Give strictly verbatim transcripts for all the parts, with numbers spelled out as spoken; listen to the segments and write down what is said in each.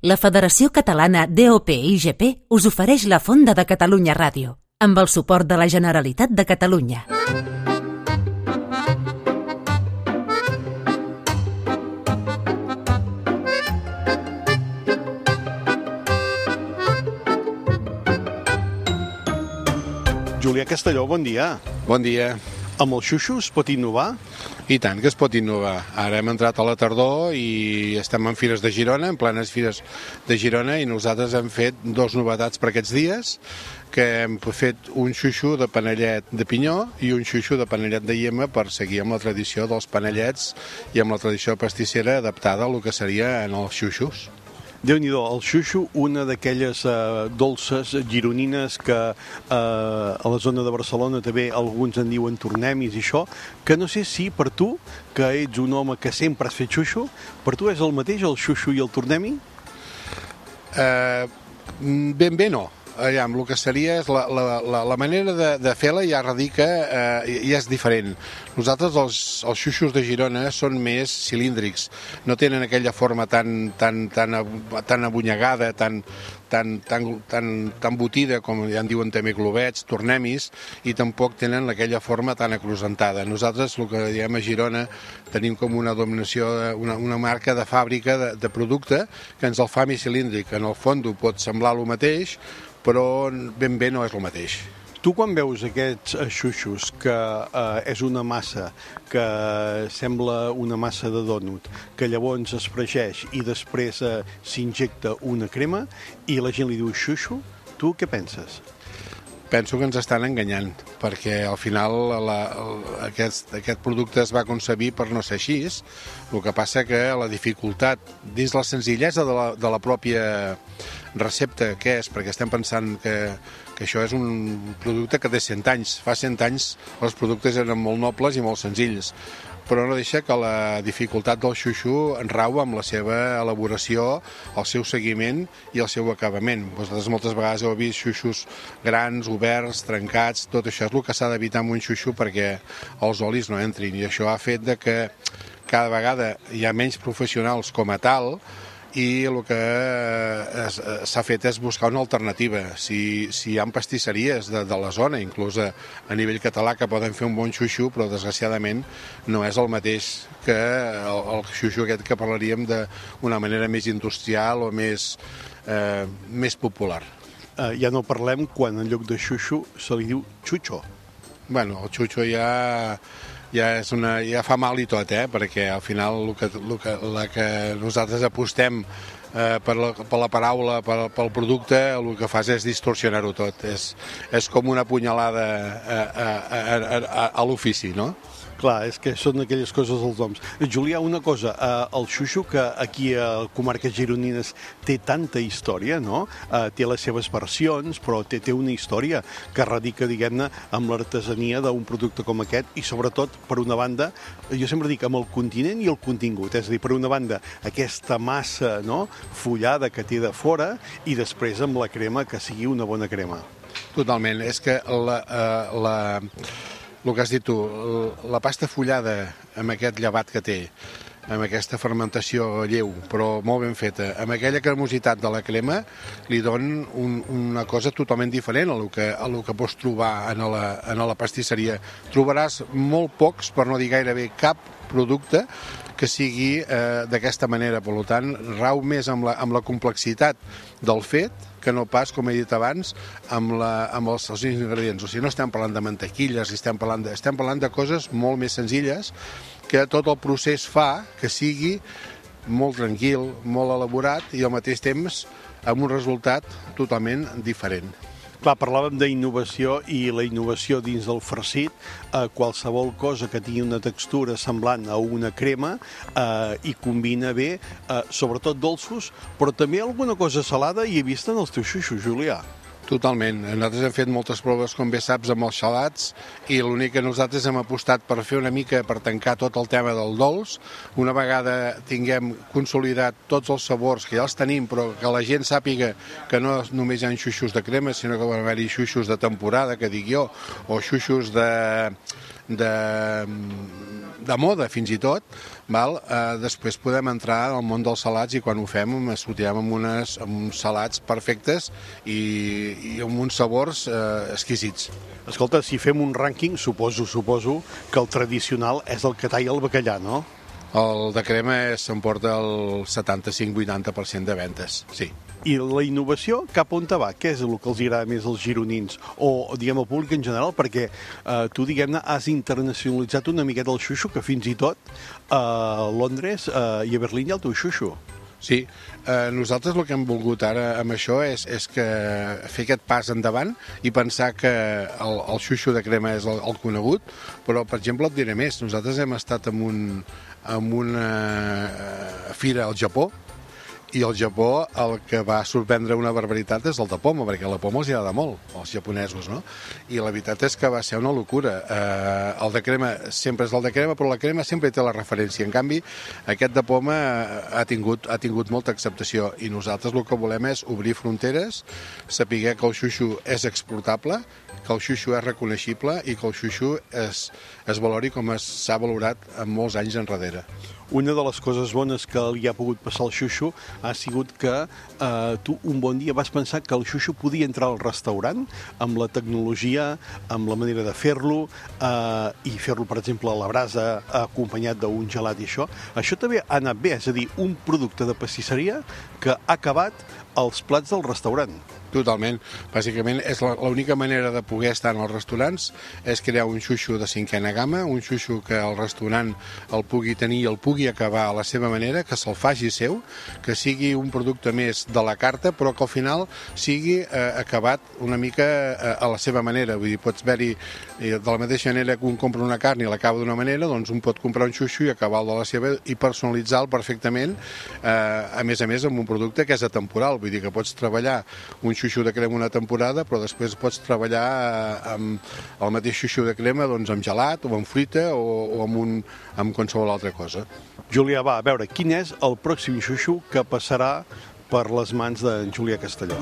La Federació Catalana D O P I G P us ofereix la Fonda de Catalunya Ràdio, amb el suport de la Generalitat de Catalunya. Julià Castelló, bon dia. Bon dia. Amb el xuxo es pot innovar? I tant que es pot innovar. Ara hem entrat a la tardor i estem en Fires de Girona, en plenes Fires de Girona, i nosaltres hem fet dos novetats per aquests dies, que hem fet un xuxo de panellet de pinyó i un xuxo de panellet de llima per seguir amb la tradició dels panellets i amb la tradició pastissera adaptada al que seria en els xuxos. Déu-n'hi-do, el xuxo, una d'aquelles eh, dolces gironines que eh, a la zona de Barcelona també alguns en diuen tornemis i això, que no sé si per tu, que ets un home que sempre has fet xuxo, per tu és el mateix el xuxo i el tornemi? Eh, ben bé no. Aviam, el que seria és la, la, la, la manera de, de fer-la ja radica, eh, ja és diferent. Nosaltres els, els xuxos de Girona són més cilíndrics, no tenen aquella forma tan, tan, tan, tan abunyegada, tan, tan, tan, tan, tan botida, com ja en diuen també globets, tornemis, i tampoc tenen aquella forma tan acrocentada. Nosaltres, el que diem a Girona, tenim com una dominació, una, una marca de fàbrica de, de producte que ens el fa més cilíndric. En el fons pot semblar el mateix, però ben bé no és el mateix. Tu quan veus aquests xuxos, que eh, és una massa que sembla una massa de dònut, que llavors es fregeix i després eh, s'injecta una crema i la gent li diu xuxo, tu què penses? Penso que ens estan enganyant, perquè al final la, aquest, aquest producte es va concebir per no ser així. El que passa que la dificultat, dins la senzillesa de la, de la pròpia recepta que és, perquè estem pensant que, que això és un producte que té cent anys. Fa cent anys els productes eren molt nobles i molt senzills, però no deixa que la dificultat del xuxo rau amb la seva elaboració, el seu seguiment i el seu acabament. Vosaltres moltes vegades heu vist xuxos grans, oberts, trencats, tot això és el que s'ha d'evitar amb un xuxo perquè els olis no entrin, i això ha fet de que cada vegada hi ha menys professionals com a tal, i el que s'ha fet és buscar una alternativa. Si, si hi ha pastisseries de, de la zona, inclús a, a nivell català, que poden fer un bon xuxo, però desgraciadament no és el mateix que el, el xuxo aquest que parlaríem d'una manera més industrial o més, eh, més popular. Uh, ja no parlem quan en lloc de xuxo se li diu xuxo. Bueno, el xuxo ja... Ja, és una, ja fa mal i tot, eh? Perquè al final el que, el que, la que nosaltres apostem eh, per, la, per la paraula, per, pel producte, el que fas és distorsionar-ho tot. És, és com una punyalada a, a, a, a, a l'ofici, no? Clar, és que són aquelles coses dels homes. Julià, una cosa, eh, el xuxo, que aquí a comarques gironines té tanta història, no? Eh, té les seves versions, però té, té una història que radica, diguem-ne, amb l'artesania d'un producte com aquest i, sobretot, per una banda, jo sempre dic, amb el continent i el contingut. És a dir, per una banda, aquesta massa, no?, fullada que té de fora, i després amb la crema, que sigui una bona crema. Totalment. És que la... Eh, la... El que has dit tu, la pasta fullada amb aquest llevat que té, amb aquesta fermentació lleu, però molt ben feta, amb aquella cremositat de la crema, li don un, una cosa totalment diferent a el que, a el que pots trobar en la, en la pastisseria. Trobaràs molt pocs, per no dir gairebé cap producte que sigui eh, d'aquesta manera. Per tant, rau més amb la, amb la complexitat del fet que no pas, com he dit abans, amb, la, amb els, els ingredients. O sigui, no estem parlant de mantequilles, estem parlant de, estem parlant de coses molt més senzilles, que tot el procés fa que sigui molt tranquil, molt elaborat i al mateix temps amb un resultat totalment diferent. Clar, parlàvem d'innovació, i la innovació dins del farcit, eh, qualsevol cosa que tingui una textura semblant a una crema eh, i combina bé, eh, sobretot dolços, però també alguna cosa salada hi he vist en els teus xuxos, Julià. Totalment. Nosaltres hem fet moltes proves, com bé saps, amb els xalats, i l'únic que nosaltres hem apostat per fer una mica, per tancar tot el tema del dolç. Una vegada tinguem consolidat tots els sabors, que ja els tenim, però que la gent sàpiga que no només hi ha xuixos de crema, sinó que van haver-hi xuixos de temporada, que dic jo, o xuixos de... de de moda fins i tot, val? Eh, després podem entrar al món dels salats i quan ho fem sortirem amb, unes, amb uns salats perfectes i, i amb uns sabors eh, exquisits. Escolta, si fem un rànquing, suposo, suposo que el tradicional és el que talla el bacallà, no? El de crema s'emporta el setanta-cinc vuitanta per cent de ventes, sí. I la innovació cap on te va? Què és el que els agrada més als gironins? O, diguem, al públic en general? Perquè eh, tu, diguem-ne, has internacionalitzat una miqueta el xuxo, que fins i tot eh, a Londres eh, i a Berlín hi ha el teu xuxo. Sí, eh, nosaltres el que hem volgut ara amb això és, és que fer aquest pas endavant i pensar que el, el xuxo de crema és el, el conegut, però, per exemple, et diré més. Nosaltres hem estat en, un, en una fira al Japó, i al Japó el que va sorprendre una barbaritat és el de poma, perquè la poma els agrada molt, als japonesos, no? I la veritat és que va ser una locura. Eh, el de crema sempre és el de crema, però la crema sempre té la referència. En canvi, aquest de poma ha tingut, ha tingut molta acceptació i nosaltres el que volem és obrir fronteres, saber que el xuxo és exportable, que el xuxo és reconeixible i que el xuxo es, es valori com s'ha valorat en molts anys enrere. Una de les coses bones que li ha pogut passar al xuxo ha sigut que eh, tu un bon dia vas pensar que el xuxo podia entrar al restaurant amb la tecnologia, amb la manera de fer-lo eh, i fer-lo, per exemple, a la brasa acompanyat d'un gelat i això. Això també ha anat bé, és a dir, un producte de pastisseria que ha acabat als plats del restaurant. Totalment. Bàsicament, és l'única manera de poder estar en els restaurants és crear un xuxo de cinquena gamma, un xuxo que el restaurant el pugui tenir i el pugui acabar a la seva manera, que se'l faci seu, que sigui un producte més de la carta, però que al final sigui eh, acabat una mica eh, a la seva manera. Vull dir, pots haver-hi, eh, de la mateixa manera que un compra una carn i l'acaba d'una manera, doncs un pot comprar un xuxo i acabar el de la seva i personalitzar-lo perfectament, eh, a més a més amb un producte que és atemporal. Vull dir que pots treballar un xuxo de crema una temporada, però després pots treballar amb el mateix xuxo de crema doncs, amb gelat o amb fruita o, o amb, un, amb qualsevol altra cosa. Julià, va, a veure, quin és el pròxim xuxo que passarà per les mans d'en Julià Castelló?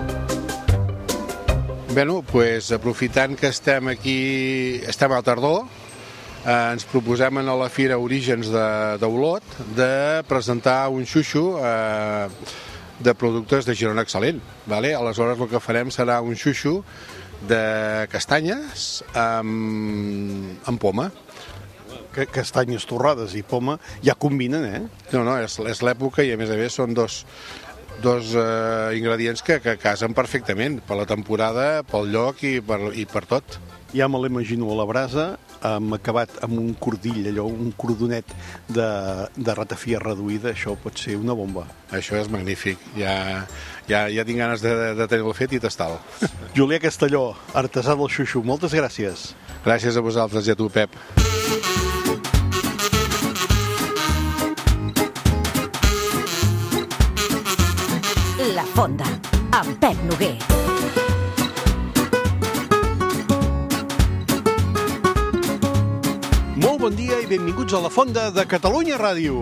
Bé, doncs, aprofitant que estem aquí, estem a la tardor, eh, ens proposem a la Fira Orígens d'Olot de, de presentar un xuxo eh, de productes de Girona excel·lent. Vale? Aleshores el que farem serà un xuxo de castanyes amb, amb poma. Que, castanyes torrades i poma ja combinen, eh? No, no, és, és l'època i a més a més són dos, dos eh, ingredients que, que casen perfectament per la temporada, pel lloc i per, i per tot. Ja me l'imagino a la brasa, hem acabat amb un cordill, allò, un cordonet de, de ratafia reduïda, això pot ser una bomba. Això és magnífic, ja, ja, ja tinc ganes de, de tenir-lo fet i tastar-lo. Julià Castelló, artesà del xuxo, moltes gràcies. Gràcies a vosaltres i a tu, Pep. La Fonda, amb Pep Noguer. Molt bon dia i benvinguts a la Fonda de Catalunya Ràdio.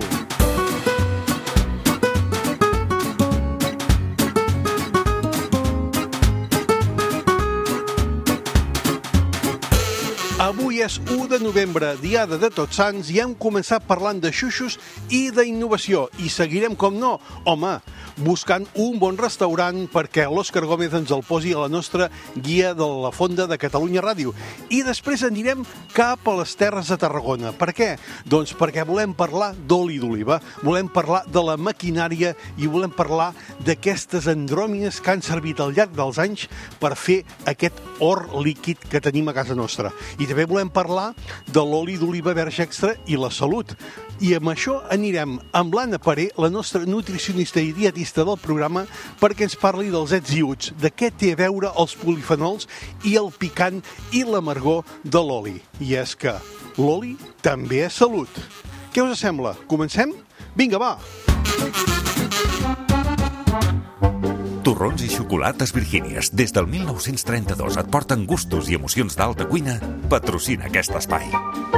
Avui és u de novembre, diada de Tots Sants, i hem començat parlant de xuxos i d'innovació. I seguirem, com no, home, buscant un bon restaurant perquè l'Òscar Gómez ens el posi a la nostra guia de la Fonda de Catalunya Ràdio. I després anirem cap a les Terres de Tarragona. Per què? Doncs perquè volem parlar d'oli d'oliva, volem parlar de la maquinària i volem parlar d'aquestes andròmines que han servit al llarg dels anys per fer aquest or líquid que tenim a casa nostra. I també volem parlar de l'oli d'oliva verge extra i la salut. I amb això anirem amb l'Anna Paré, la nostra nutricionista i dietista del programa, perquè ens parli dels ets i uts, de què té a veure els polifenols i el picant i l'amargor de l'oli. I és que l'oli també és salut. Què us sembla? Comencem? Vinga, va! Torrons i xocolates Virgínies, des del mil nou-cents trenta-dos et porten gustos i emocions d'alta cuina. Patrocina aquest espai.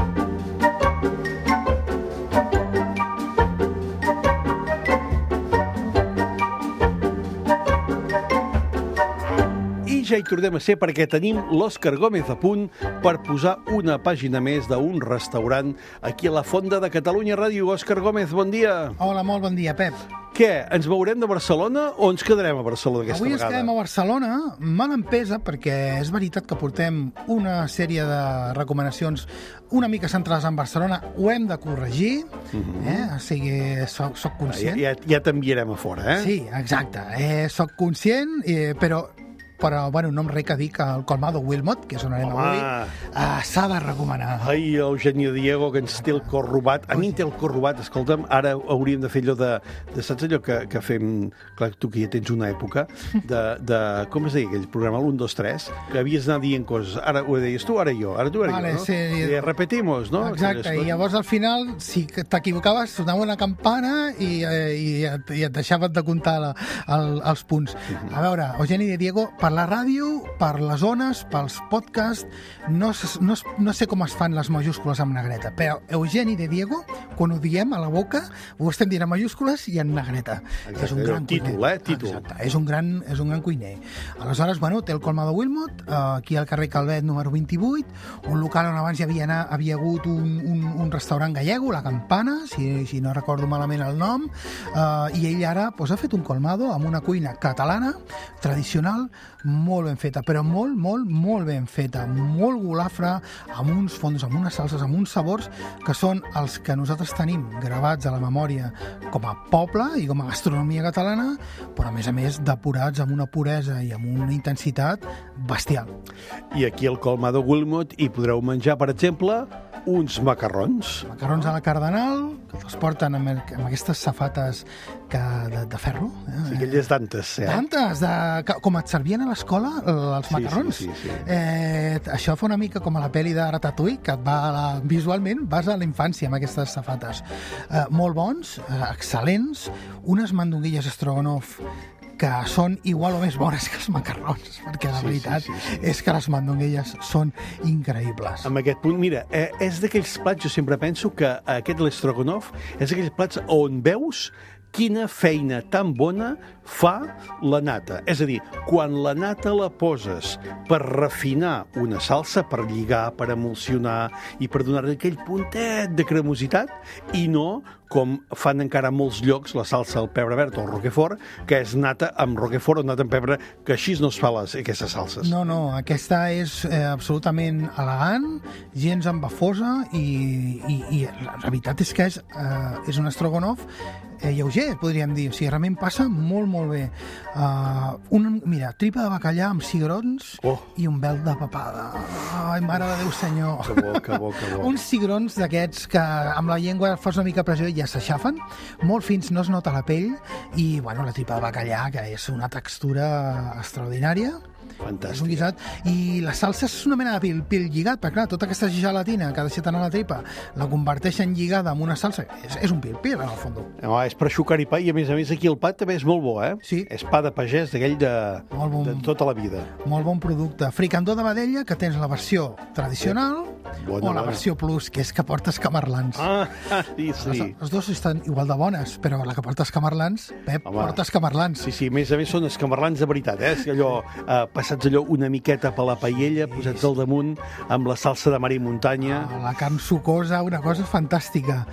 Ja hi tornem a ser perquè tenim l'Òscar Gómez a punt per posar una pàgina més d'un restaurant aquí a la Fonda de Catalunya Ràdio. Òscar Gómez, bon dia. Hola, molt bon dia, Pep. Què, ens veurem de Barcelona o ens quedarem a Barcelona aquesta Avui vegada? Avui ens quedem a Barcelona, mal empesa, perquè és veritat que portem una sèrie de recomanacions una mica centrades en Barcelona. Ho hem de corregir, uh-huh. eh? O sigui, soc, soc conscient. Ja, ja, ja t'enviarem a fora, eh? Sí, exacte. Eh, soc conscient, eh, però... però, bueno, no em rec a dir que el Colmado Wilmot, que és on anem avui, uh, s'ha de recomanar. Ai, Eugenio Diego, que ens té el cor robat. A mi em té el cor robat. Escolta'm, ara hauríem de fer allò de... de saps allò que, que fem... Clar, tu que ja tens una època, de... de com es deia aquell programa, l'un, dos, tres, que havies d'anar dient coses. Ara ho deies tu, ara jo. Ara tu, ara vale, jo, no? Sí. I repetimos, no? Exacte, i llavors al final, si t'equivocaves, sonava una campana i, i, et, i et deixaven de comptar la, el, els punts. A veure, Eugeni de Diego, per la ràdio, per les ones, pels podcasts, no, no, no sé com es fan les majúscules amb negreta, però Eugeni de Diego, quan ho diem a la boca, ho estem dient en majúscules i en negreta. Exacte, és un gran títol, cuiner. eh? Títol. Exacte, és un gran, és un gran cuiner. Aleshores, bueno, té el Colmado Wilmot, aquí al carrer Calvet número vint-i-vuit, un local on abans hi havia, anar, havia hagut un, un, un restaurant gallego, La Campana, si, si no recordo malament el nom, uh, i ell ara pues, ha fet un colmado amb una cuina catalana, tradicional, molt ben feta, però molt, molt, molt ben feta, molt golafra, amb uns fons, amb unes salses, amb uns sabors que són els que nosaltres tenim gravats a la memòria com a poble i com a gastronomia catalana, però a més a més depurats amb una puresa i amb una intensitat bestial. I aquí al Colmado Wilmot hi podreu menjar, per exemple, uns macarrons. Macarrons a la Cardenal, que els porten amb, el, amb aquestes safates que, de, de ferro. Eh? Sí, aquelles d'antes, eh? D'antes, de, que, com et servien a l'escola, els sí, macarrons. Sí, sí, sí. Eh, això fa una mica com a la pel·li de Ratatouille, que et va a la, visualment vas a la infància amb aquestes safates. Eh, molt bons, eh, excel·lents, unes mandonguilles Stroganoff que són igual o més bones que els macarrons, perquè la sí, veritat sí, sí, sí. és que les mandonguilles són increïbles. Amb aquest punt, mira, eh, és d'aquells plats, jo sempre penso que aquest l'estroganoff és d'aquells plats on veus quina feina tan bona fa la nata. És a dir, quan la nata la poses per refinar una salsa, per lligar, per emulsionar i per donar-li aquell puntet de cremositat, i no com fan encara a molts llocs la salsa al pebre verd o el roquefort, que és nata amb roquefort o nata amb pebre, que així no es fa les, aquestes salses. No, no, aquesta és eh, absolutament elegant, gens embafosa i, i, i la veritat és que és, eh, és un estrogonoff eh, lleuger, podríem dir. O sigui, realment passa molt, molt bé. Uh, un, mira, tripa de bacallà amb cigrons oh. i un vel de papada. Ai, mare de Déu senyor. Que bo, que bo, que bo. Uns cigrons d'aquests que amb la llengua fas una mica pressió i ja s'aixafen, molt fins, no es nota la pell, i bueno, la tripa de bacallà, que és una textura extraordinària. Fantàstic. És un guisat. I la salsa és una mena de pil, pil lligat, perquè clar, tota aquesta gelatina que ha deixat anar a la tripa la converteixen lligada en una salsa. És, és un pil-pil, en el fons. No, és per xucar-hi pa, i a més a més aquí el pa també és molt bo, eh? Sí. És pa de pagès, d'aquell de, bon, de tota la vida. Molt bon producte. Fricandó de vedella, que tens la versió tradicional, bona, o la bona. versió plus, que és que portes camarlans. Ah, sí, sí. Les, les dues estan igual de bones, però la que portes camarlans, Pep, Home. portes camarlans. Sí, sí, a més a més són escamarlans de veritat, eh? És allò, eh, passats allò una miqueta per la paella, sí, posats al damunt amb la salsa de mar i muntanya. Ah, la carn sucosa, una cosa fantàstica.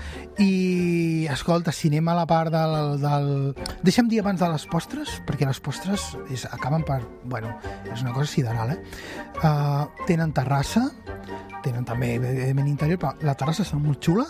I, escolta, si anem a la part del... del... Deixa'm dir abans de les postres, perquè les postres és, acaben per... Bueno, és una cosa sideral, eh? Uh, tenen terrassa, tenen també, evidentment, interior, però la terrassa és molt xula,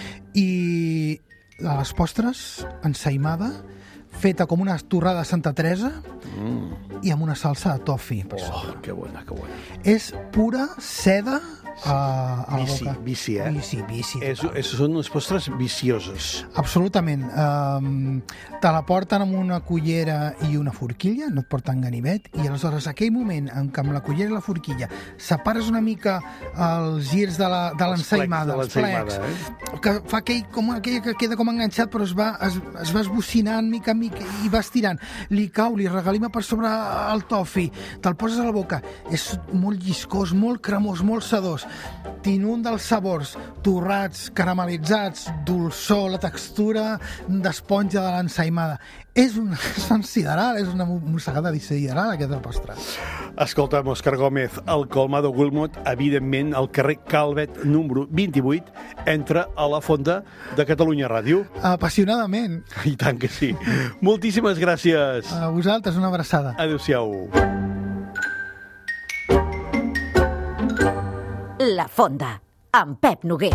i les postres, ensaïmada, feta com una torrada de Santa Teresa mm. i amb una salsa de tofi. Oh, que bona, que bona. És pura seda a, a la Vici, boca. vici, eh? Vici, vici. És, és, són unes postres vicioses. Absolutament. Um, te la porten amb una cullera i una forquilla, no et porten ganivet, i aleshores aquell moment en què amb la cullera i la forquilla separes una mica els girs de la- de l'ensaïmada, Els els plecs de plecs, l'ensaïmada, que fa aquell, com aquell que queda com enganxat, però es va, es, es va esbocinant mica a mica i va estirant. Li cau, li regalima per sobre el tofi, te'l poses a la boca. És molt lliscós, molt cremós, molt sedós. T'inunda els sabors, torrats, caramelitzats, dolçor, la textura d'esponja de l'ensaïmada. És un, és un sideral, és una mossegada de sideral, aquest del postre. Escolta'm, Òscar Gómez, el Colmado Wilmot, evidentment, al carrer Calvet, número vint-i-vuit, entra a la Fonda de Catalunya Ràdio. Apassionadament. I tant que sí. Moltíssimes gràcies. A vosaltres, una abraçada. Adéu-siau. La Fonda, amb Pep Noguer.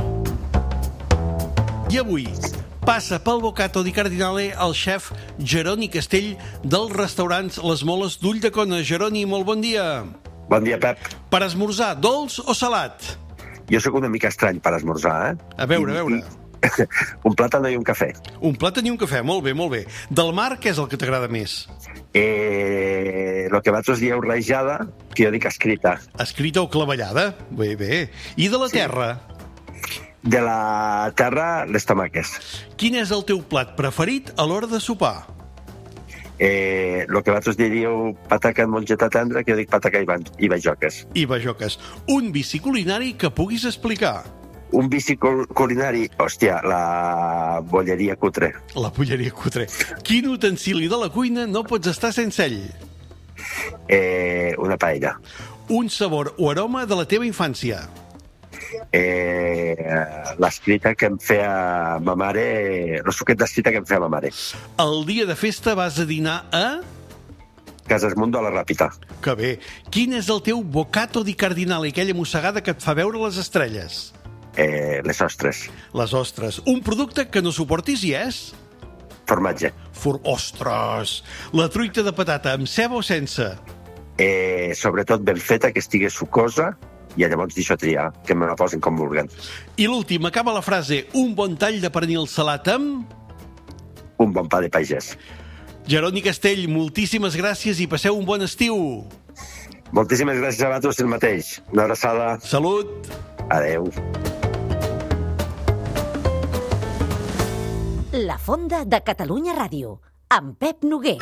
I avui passa pel Bocato di Cardinale el xef Jeroni Castell dels restaurants Les Moles d'Ulldecona. Jeroni, molt bon dia. Bon dia, Pep. Per esmorzar, dolç o salat? Jo sóc una mica estrany per esmorzar, eh? A veure, a veure. Un plàtan i un cafè. Un plàtan i un cafè, molt bé, molt bé. Del mar, què és el que t'agrada més? Eh, lo que vosaltres dieu rajada, que jo dic escrita. Escrita o clavellada? Bé, bé. I de la Sí. terra? De la terra, les tomaques. Quin és el teu plat preferit a l'hora de sopar? Eh, lo que vosaltres diríeu pataca amb mongeta tendra, que jo dic pataca i, ban- i bajoques. I bajoques. Un vici culinari que puguis explicar. Un vici cul- culinari, hòstia, la bolleria cutre. La polleria cutre. Quin utensili de la cuina no pots estar sense ell? Eh, una paella. Un sabor o aroma de la teva infància. Eh, l'escrita que em feia ma mare, el suquet d'escrita que em feia ma mare. El dia de festa vas a dinar a... Cases Mundo a la Ràpita. Que bé. Quin és el teu bocato di cardinale, aquella mossegada que et fa veure les estrelles? Eh, les ostres. Les ostres. Un producte que no suportis i és... Formatge. For... Ostres! La truita de patata amb ceba o sense? Eh, sobretot ben feta, que estigui sucosa, i llavors deixo triar, que me la posin com vulguen. I l'últim, acaba la frase, un bon tall de pernil salat amb... Un bon pa de pagès. Jeroni Castell, moltíssimes gràcies i passeu un bon estiu. Moltíssimes gràcies a vosaltres el mateix. Una abraçada. Salut! Adeu. La Fonda de Catalunya Ràdio, amb Pep Noguer.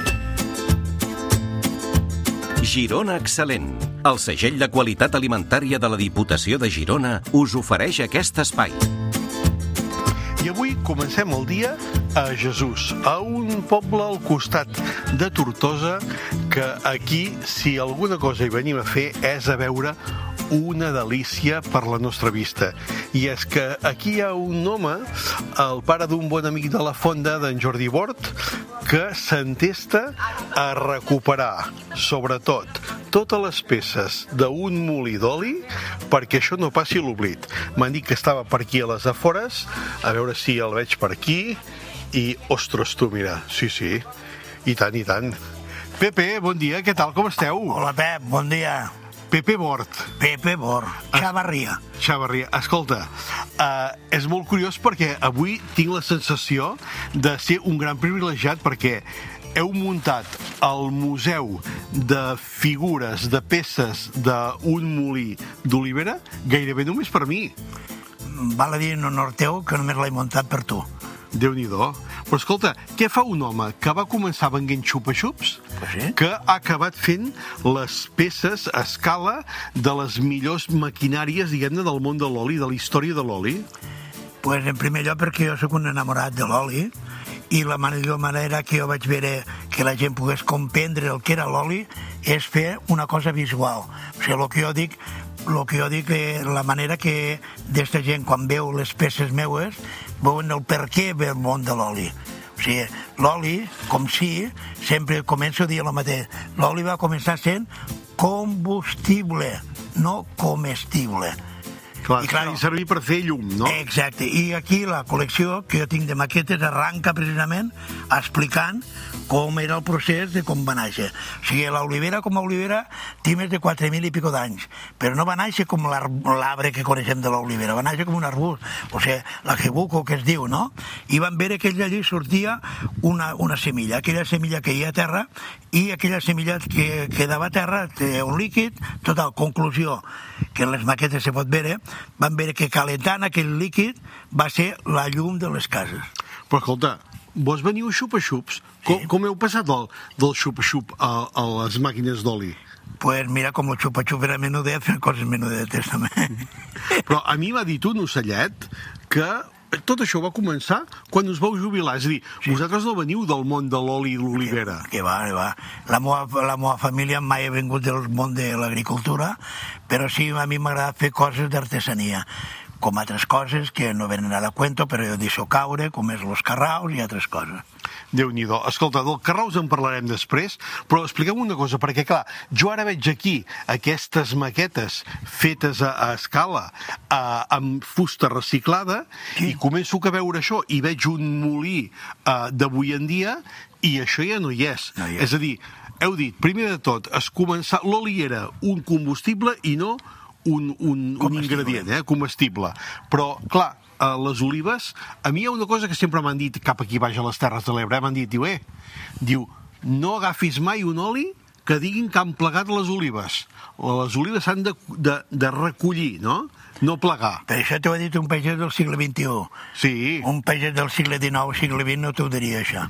Girona Excel·lent. El segell de qualitat alimentària de la Diputació de Girona us ofereix aquest espai. I avui comencem el dia a Jesús, a un poble al costat de Tortosa, que aquí, si alguna cosa hi venim a fer, és a veure una delícia per la nostra vista. I és que aquí hi ha un home, el pare d'un bon amic de la Fonda, d'en Jordi Bort, que s'entesta a recuperar, sobretot, totes les peces d'un molí d'oli perquè això no passi a l'oblit. M'han dit que estava per aquí a les afores, a veure si el veig per aquí, i, ostres, tu, mira, sí, sí, i tant, i tant. Pepe, bon dia, què tal, com esteu? Hola, Pep, bon dia. Pepe Bort. Pepe Bor, Xavarria. Xavarria, escolta, uh, és molt curiós perquè avui tinc la sensació de ser un gran privilegiat perquè heu muntat el Museu de Figures, de Peces d'un molí d'olivera gairebé només per mi. Val a dir en honor teu que només l'he muntat per tu. Déu-n'hi-do. Però escolta, què fa un home que va començar venent xupa-xups, Sí? que ha acabat fent les peces a escala de les millors maquinàries, diguem-ne, del món de l'oli, de la història de l'oli? Pues en primer lloc perquè jo sóc un enamorat de l'oli i la millor manera que jo vaig veure que la gent pogués comprendre el que era l'oli és fer una cosa visual. O sigui, el que jo dic, el que jo dic, eh, la manera que d'esta gent quan veu les peces meues veuen el per què ve el món de l'oli. O sigui, l'oli, com si, sempre començo a dir el mateix, l'oli va començar sent combustible, no comestible. Clar, es feia servir per fer llum, no? Exacte, i aquí la col·lecció que jo tinc de maquetes arranca precisament explicant com era el procés de com va néixer. O sigui, l'olivera com a olivera té més de quatre mil i pico d'anys, però no va néixer com l'arbre que coneixem de l'olivera, va néixer com un arbust, o sigui, la jebuco que es diu, no? I van veure que allí sortia una, una semilla, aquella semilla que hi ha a terra, i aquella semilla que quedava a terra té un líquid. Total, conclusió, que en les maquetes se pot veure, van veure que calentant aquell líquid va ser la llum de les cases. Però escolta, vos veniu xupa-xups? Com, sí. com heu passat del, del xupa-xup a, a les màquines d'oli? Pues mira, com el xupa-xup era menudet, fent coses menudetes també. Però a mi m'ha dit un ocellet que tot això va començar quan us vau jubilar. És a dir, sí. vosaltres no veniu del món de l'oli i l'olivera. Que, que va, que va. La meva, la meva família mai ha vingut del món de l'agricultura, però sí, a mi m'ha agradat fer coses d'artesania, com altres coses que no venen a la cuento, però jo deixo caure, com és los carraus i altres coses. Déu-n'hi-do. Escolta, del carraus en parlarem després, però expliquem una cosa, perquè clar, jo ara veig aquí aquestes maquetes fetes a, a escala a, amb fusta reciclada, sí. i començo a veure això, i veig un molí uh, d'avui en dia, i això ja no hi és. No hi és. És a dir, heu dit, primer de tot, es començar... l'oli era un combustible i no un, un, un ingredient, eh, comestible. Però, clar, a les olives, a mi hi ha una cosa que sempre m'han dit cap aquí baix a les Terres de l'Ebre, m'han dit, diu, eh, diu, no agafis mai un oli que diguin que han plegat les olives. Les olives s'han de, de, de recollir, no? No plegar. Per això t'ho ha dit un pagès del segle vint-i-u. Sí. Un pagès del segle dinou, segle vint, no t'ho diria això.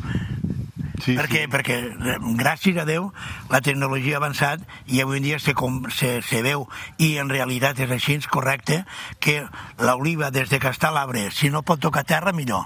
Sí, perquè, sí. perquè, gràcies a Déu, la tecnologia ha avançat i avui en dia se, se, se veu, i en realitat és així, correcte, que l'oliva, des de que està a l'arbre, si no pot tocar terra, millor.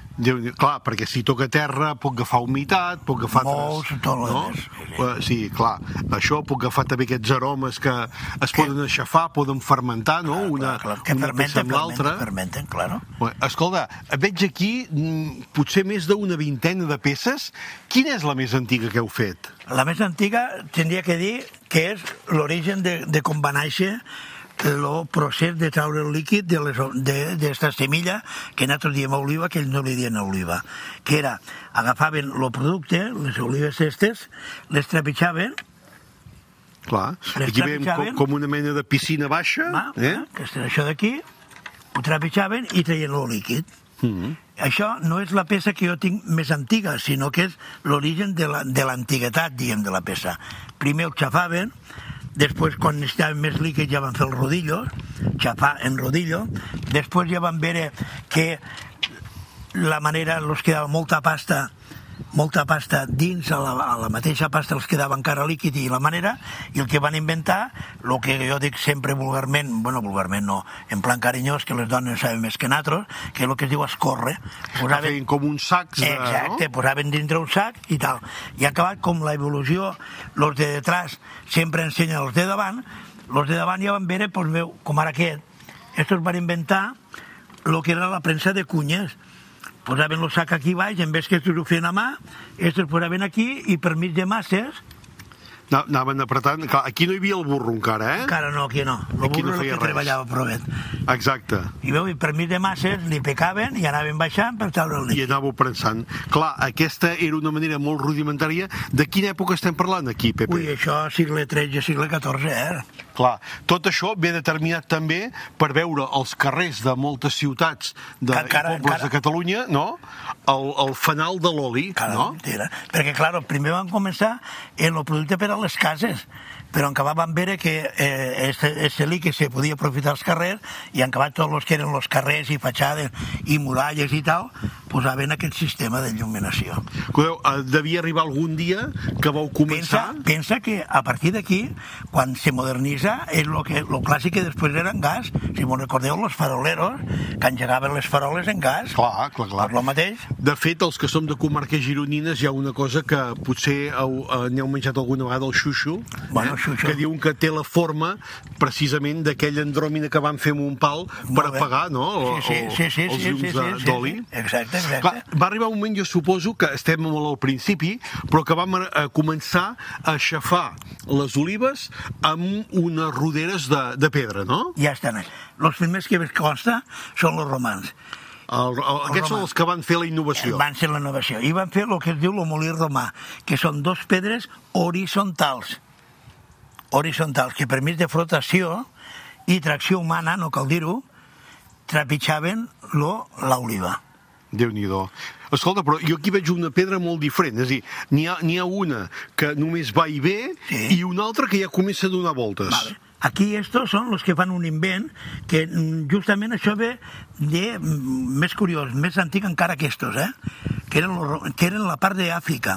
Clar, perquè si toca terra pot agafar humitat, pot agafar... Molts, tot no? Sí, clar, això pot agafar també aquests aromes que es que... poden aixafar, poden fermentar, no? Clar, una, clar, clar. Que una peça amb l'altra. Fermenten, claro. Escolta, veig aquí potser més d'una vintena de peces. Quina és la més antiga que heu fet? La més antiga tindria que dir que és l'origen de, de com va néixer el procés de treure el líquid d'esta semilla que nosaltres diem oliva, que ells no li diuen oliva, que era, agafaven el producte, les olives estes, les trepitjaven. Clar, aquí veiem com, com una mena de piscina baixa, va, eh? que és això d'aquí, ho trepitjaven i treien el líquid. Mm-hmm. Això no és la peça que jo tinc més antiga, sinó que és l'origen de l'antiguitat, diguem, de la peça. Primer ho xafaven, després, quan necessitaven més líquid, ja van fer el rodillo, xafar en rodillo. Després ja van veure que la manera els quedava molta pasta, molta pasta dins, a la, a la mateixa pasta els quedava encara líquid i la manera, i el que van inventar, el que jo dic sempre vulgarment, bueno, vulgarment no, en plan carinyós, que les dones saben més que nosaltres, que és el que es diu escorre. Posaven, feien com uns sacs de... Exacte, no? Posaven dintre un sac i tal. I ha acabat com la evolució, els de detrás sempre ensenyen els de davant, els de davant ja van veure, doncs, veu, com ara aquest, estos van inventar el que era la premsa de cunyes. Posaven el sac aquí baix, en vez que estos ho feien a mà, estos posaven aquí i per mig de masses... No, anaven apretant... Clar, aquí no hi havia el burro encara, eh? Encara no, aquí no. El aquí burro no és el que res. treballava provet. Exacte. I veu, i per mig de masses li picaven i anaven baixant per treure el líquid. I anàveu prensant. Clar, aquesta era una manera molt rudimentària. De quina època estem parlant aquí, Pepe? Ui, això segle tretze, segle catorze, eh? Clar, tot això ve determinat també per veure els carrers de moltes ciutats de encara, pobles encara... de Catalunya, no? El, el fanal de l'oli, no? Mentira. Perquè, clar, primer van començar en el producte per a les cases, però en acabat van veure que eh, este líquid se podia aprofitar als carrers i en acabat tots els que eren els carrers i fatxades i muralles i tal, posaven aquest sistema d'il·luminació. Colleu, devia arribar algun dia que vau començar... Pensa, pensa que a partir d'aquí, quan se modernitza, és lo, que, lo clàssic que després era en gas. Si m'ho recordeu, els faroleros, que engegaven les faroles en gas. Clar, clar, clar. Per lo mateix. De fet, els que som de comarques gironines, hi ha una cosa que potser heu, n'heu menjat alguna vegada, el xuxu, bueno, eh? Que diuen que té la forma precisament d'aquella andròmina que van fer amb un pal per apagar, no? Sí, sí, sí, sí, els llums sí, sí, sí, d'oli. sí, exacte. exacte. Clar, va arribar un moment, jo suposo, que estem molt al principi, però que vam a començar a aixafar les olives amb unes roderes de, de pedra, no? Ja estan. Els primers que consta són els romans. El, el, el aquests són els que van fer la innovació. Van fer la innovació. I van fer el que es diu el molí romà, que són dos pedres horitzontals. Horitzontals, que per mig de flotació i tracció humana, no cal dir-ho, trepitjaven l'oliva. Déu-n'hi-do. Escolta, però jo aquí veig una pedra molt diferent. És a dir, n'hi ha, n'hi ha una que només va i ve sí. i una altra que ja comença a donar voltes. Vale. Aquí estos són els que fan un invent que justament això ve de més curiós, més antic encara que estos, eh? que, eren lo, que eren la part d'Àfrica.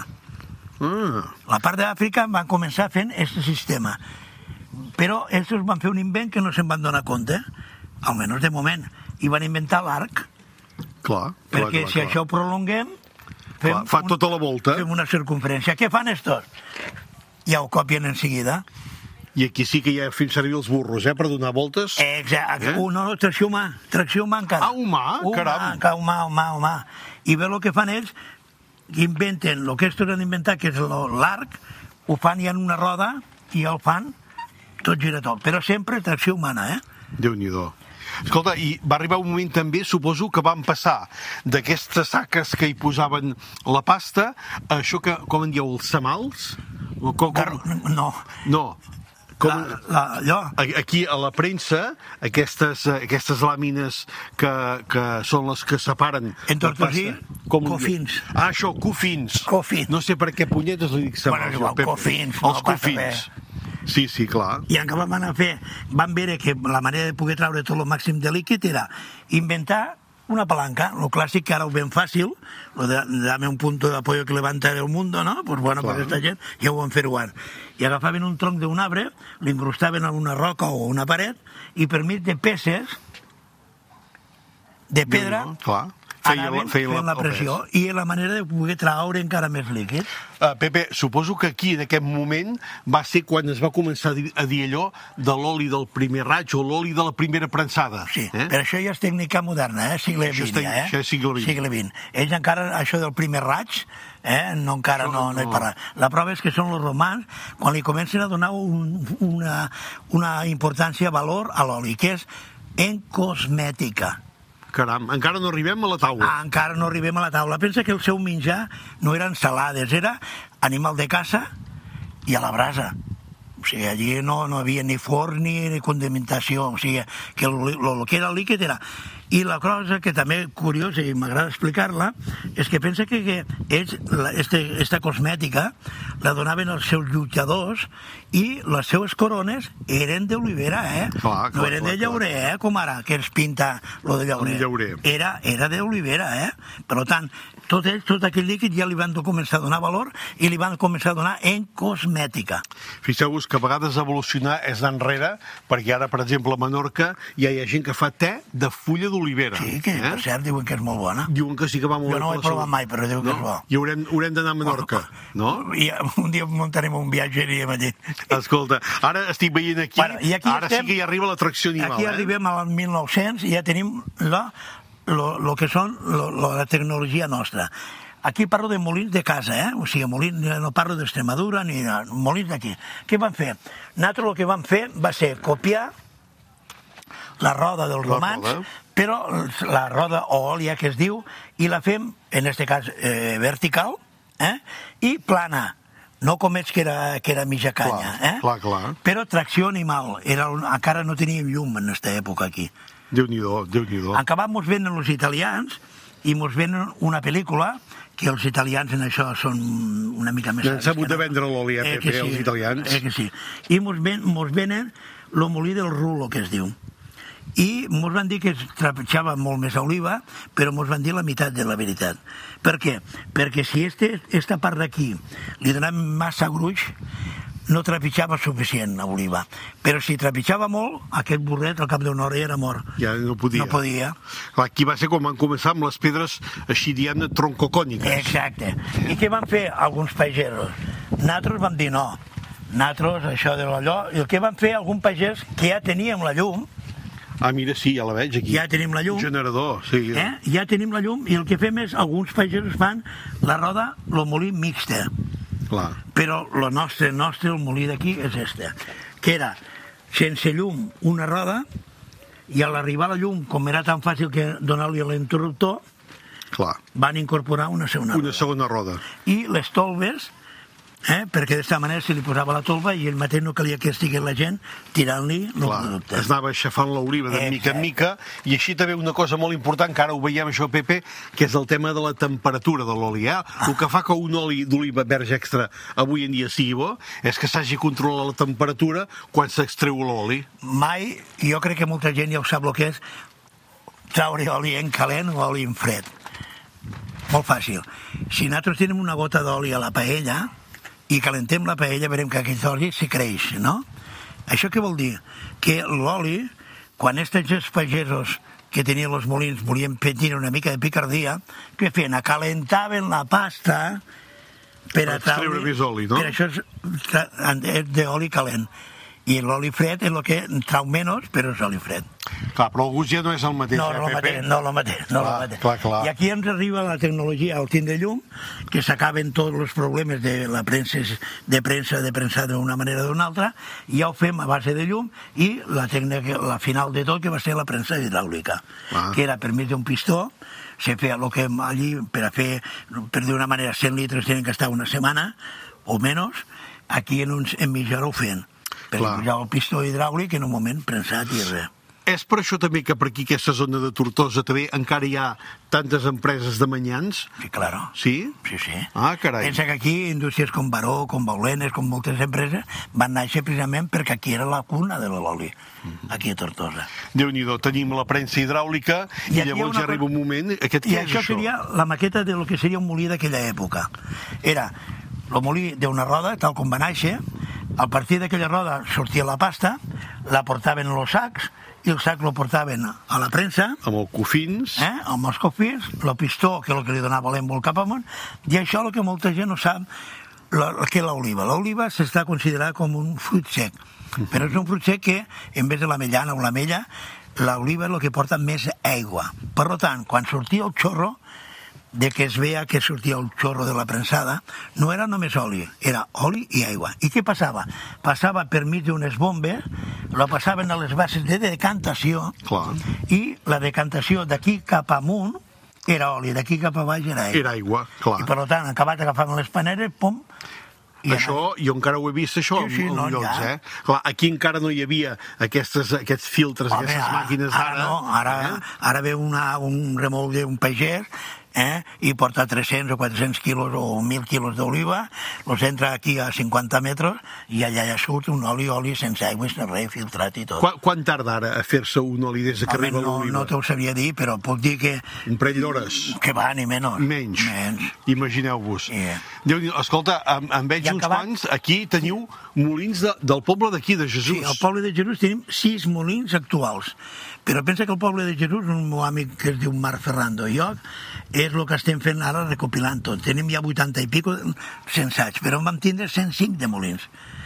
Ah. La part d'Àfrica van començar fent aquest sistema. Però estos van fer un invent que no se'n van donar compte, almenys de moment, i van inventar l'arc. Clar, clar, perquè clar, si clar. això ho prolonguem, fem clar, fa un, tota la volta. Fem una circunferència. Què fan estos? Ja ho copien en seguida. I aquí sí que ja fem servir els burros, eh, per donar voltes. Exacte. Eh? Uh, no, no, tracció humà. Tracció humà encara. Ah, humà? humà Caram. Humà, humà, humà. I bé, el que fan ells, inventen, el que estos han inventat, que és l'arc, ho fan ja en una roda i el fan tot gira tot. Però sempre tracció humana, eh? Déu-n'hi-do. Escolta, i va arribar un moment també, suposo, que van passar d'aquestes saques que hi posaven la pasta a això que, com en dieu, els semals? Com, com... Gar... No. No. Com... La, la, allò. Aquí, a la premsa, aquestes, aquestes làmines que, que són les que separen... En tortosí, com... cofins. Ah, això, cofins. Cofins. No sé per què punyetes li dic semals. Bueno, igual, cofins. Els no cofins. Sí, sí, clar. I encara van a fer, van veure que la manera de poder traure tot el màxim de líquid era inventar una palanca, lo clàssic que ara ho ven fàcil, lo de dame un punto de apoyo que levanta el mundo, ¿no? Pues bueno, per aquesta gent ja ho van fer igual. I agafaven un tronc d'un arbre, l'incrustaven en una roca o una paret, i per mig de peces de pedra... No, clar. Feia, anaven feia fent la pressió i la manera de poder traure encara més líquid. Uh, Pepe, suposo que aquí, en aquest moment, va ser quan es va començar a dir, a dir allò de l'oli del primer raig o l'oli de la primera prensada. Sí, eh? però això ja és tècnica moderna, eh? Segle Això vint, està, ja, eh? Això és segle vint. Segle vint. Ells encara, això del primer raig, eh? no, encara no, no, no hi parla. La prova és que són els romans quan li comencen a donar un, una, una importància, valor a l'oli, que és en cosmètica. Caram, encara no arribem a la taula. Ah, encara no arribem a la taula. Pensa que el seu menjar no eren salades, era animal de caça i a la brasa. O sigui, allí no, no havia ni forn ni, ni condimentació. O sigui, que el, el que era el líquid era... I la cosa que també curiosa, i m'agrada explicar-la, és que pensa que, que ells, la, este, esta cosmètica, la donaven als seus lluitadors i les seues corones eren d'olivera, eh? Clar, clar, no eren clar, de llaurer, eh? Com ara, que ens pinta lo de llaurer. llaurer. Era, era d'olivera, eh? Per tant, tot, ells, tot aquell líquid ja li van començar a donar valor i li van començar a donar en cosmètica. Fixeu-vos que a vegades evolucionar és anar enrere, perquè ara, per exemple, a Menorca ja hi ha gent que fa te de fulla d'olivera. Sí, que eh? per cert diuen que és molt bona. Diuen que sí que va molt bé. Jo no ho he provat mai, però diuen no? que és bo. I haurem, haurem d'anar a Menorca, no? I un dia muntarem un viatge i anirem allí. Escolta, ara estic veient aquí, bueno, i aquí ara estem, sí que ja arriba l'atracció animal. Aquí eh? arribem al mil nou-cents i ja tenim la, lo, lo que són lo, lo, la tecnologia nostra. Aquí parlo de molins de casa, eh? O sigui, molins, no parlo d'Extremadura ni de molins d'aquí. Què van fer? Nosaltres el que vam fer va ser copiar la roda dels romans, roda. Però la roda o òlia que es diu, i la fem, en aquest cas, eh, vertical, eh? I plana. No com ells, que era, que era mitja canya, clar, eh? Clar, clar. Però tracció animal. Era, encara no teníem llum en aquesta època aquí. Déu-n'hi-do, Déu-n'hi-do. Encara mos venen els italians i mos venen una pel·lícula que els italians en això són una mica més... Han sabut de vendre l'oli a Pepe, els italians. Eh que sí. I mos, ven, mos venen el molí del rulo, que es diu. I mos van dir que es trepitjava molt més oliva, però mos van dir la meitat de la veritat. Per què? Perquè si este, esta part d'aquí li donem massa gruix, no trepitjava suficient a oliva. Però si trepitjava molt, aquest burret al cap d'una hora ja era mort. Ja no podia. No podia. Clar, aquí va ser quan van començar amb les pedres així dient troncocòniques. Exacte. I què van fer alguns pagesos? Nosaltres vam dir no. Nosaltres, això de l'allò... I el que van fer algun pagès que ja teníem la llum, Ah, mira, sí, ja la veig aquí. Ja tenim la llum. Generador, sí. Eh? Ja tenim la llum i el que fem és, alguns pagesos fan la roda, el molí mixta. Clar. Però el nostre, nostre, el molí d'aquí és este, que era sense llum una roda, i a l'arribar a la llum, com era tan fàcil que donar-li l'interruptor, Clar. van incorporar una segona Una roda. segona roda. I les tolves, eh, perquè d'esta manera se li posava la tolva i el mateix no calia que estigués la gent tirant-li el Clar, producte. es anava aixafant l'oliva de Eh, mica en eh. mica, i així també una cosa molt important, que ara ho veiem això, Pepe, que és el tema de la temperatura de l'oli. Eh? El que fa que un oli d'oliva verge extra avui en dia sigui bo és que s'hagi controlat la temperatura quan s'extreu l'oli. Mai, jo crec que molta gent ja ho sap el que és traure oli en calent o oli en fred. Molt fàcil. Si nosaltres tenim una gota d'oli a la paella i calentem la paella, veurem que aquest oli se creix, no? Això què vol dir? Que l'oli, quan aquests pagesos que tenien els molins volien tenir una mica de picardia, què feien? Acalentaven la pasta per, Per extreure més oli, no? Per això és, és d'oli calent. I l'oli fred és el que trau menys, però és oli fred. Clar, però el gust ja no és el mateix, No, eh, no el Pepe? mateix, no el mateix. No Clar, el mateix. clar, clar. I aquí ens arriba la tecnologia al tint de llum, que s'acaben tots els problemes de la premsa, de premsa, de premsar d'una manera o d'una altra, i ja ho fem a base de llum, i la tècnica, la final de tot, que va ser la premsa hidràulica, Ah. que era per mig d'un pistó, se feia el que allí, per a fer, per dir una manera, cent litres tenen que estar una setmana, o menys, aquí en, uns, en mitja hora ho feien. Per Clar. posar el pistó hidràulic en un moment premsat i res. És per això també que per aquí, aquesta zona de Tortosa, també encara hi ha tantes empreses de manyans? Sí, claro. Sí? Sí, sí. Ah, carai. Pensa que aquí indústries com Baró, com Baulenes, com moltes empreses, van néixer precisament perquè aquí era la cuna de l'oli, aquí a Tortosa. Déu-n'hi-do, tenim la premsa hidràulica i, I aquí hi ha llavors una ja arriba un moment... Aquest I què és això això? seria la maqueta de lo que seria un molí d'aquella època. Era el molí d'una roda, tal com va néixer, a partir d'aquella roda sortia la pasta, la portaven en els sacs, i el sac lo portaven a la premsa, Amb el cofins... eh, amb els cofins, el pistó, que és el que li donava l'èmbol cap amunt, i això el que molta gent no sap, la, que és l'oliva. L'oliva s'està considerada com un fruit sec, però és un fruit sec que, en vez de l'amellana o l'amella, l'oliva és el que porta més aigua. Per tant, quan sortia el xorro, de que es veia que sortia el xorro de la premsada, no era només oli, era oli i aigua. I què passava? Passava per mig d'unes bombes, la passaven a les bases de decantació, Clar. i la decantació d'aquí cap amunt era oli, d'aquí cap a baix era aigua. Era aigua, clar. I per tant, acabat agafaven les paneres, pum, i Això, jo encara ho he vist, això, Sí, sí, en no, llocs, ja. eh? Clar, aquí encara no hi havia aquestes, aquests filtres, Home, aquestes ara- màquines d'ara. Ara no, ara, eh? ara ve una, un remolc d'un pagès, eh, i porta tres-cents o quatre-cents quilos o mil quilos d'oliva, els entra aquí a cinquanta metres i allà ja surt un oli, oli sense aigua, sense res, filtrat i tot. Quan, quan tarda ara a fer-se un oli des que Home, arriba no, l'oliva? no t'ho sabia dir, però puc dir que, Un parell d'hores? que va, ni menys. Menys. Menys. Imagineu-vos. Sí. Déu-n'hi-do. Escolta, en, en veig I uns acabat- quants. Aquí teniu molins de, del poble d'aquí, de Jesús. Sí, al poble de Jesús tenim sis molins actuals. Però pensa que el poble de Jesús, un meu amic que es diu Marc Ferrando i jo, és el que estem fent ara recopilant tot. Tenim ja vuitanta i pico censats, però en vam tindre cent cinc de molins.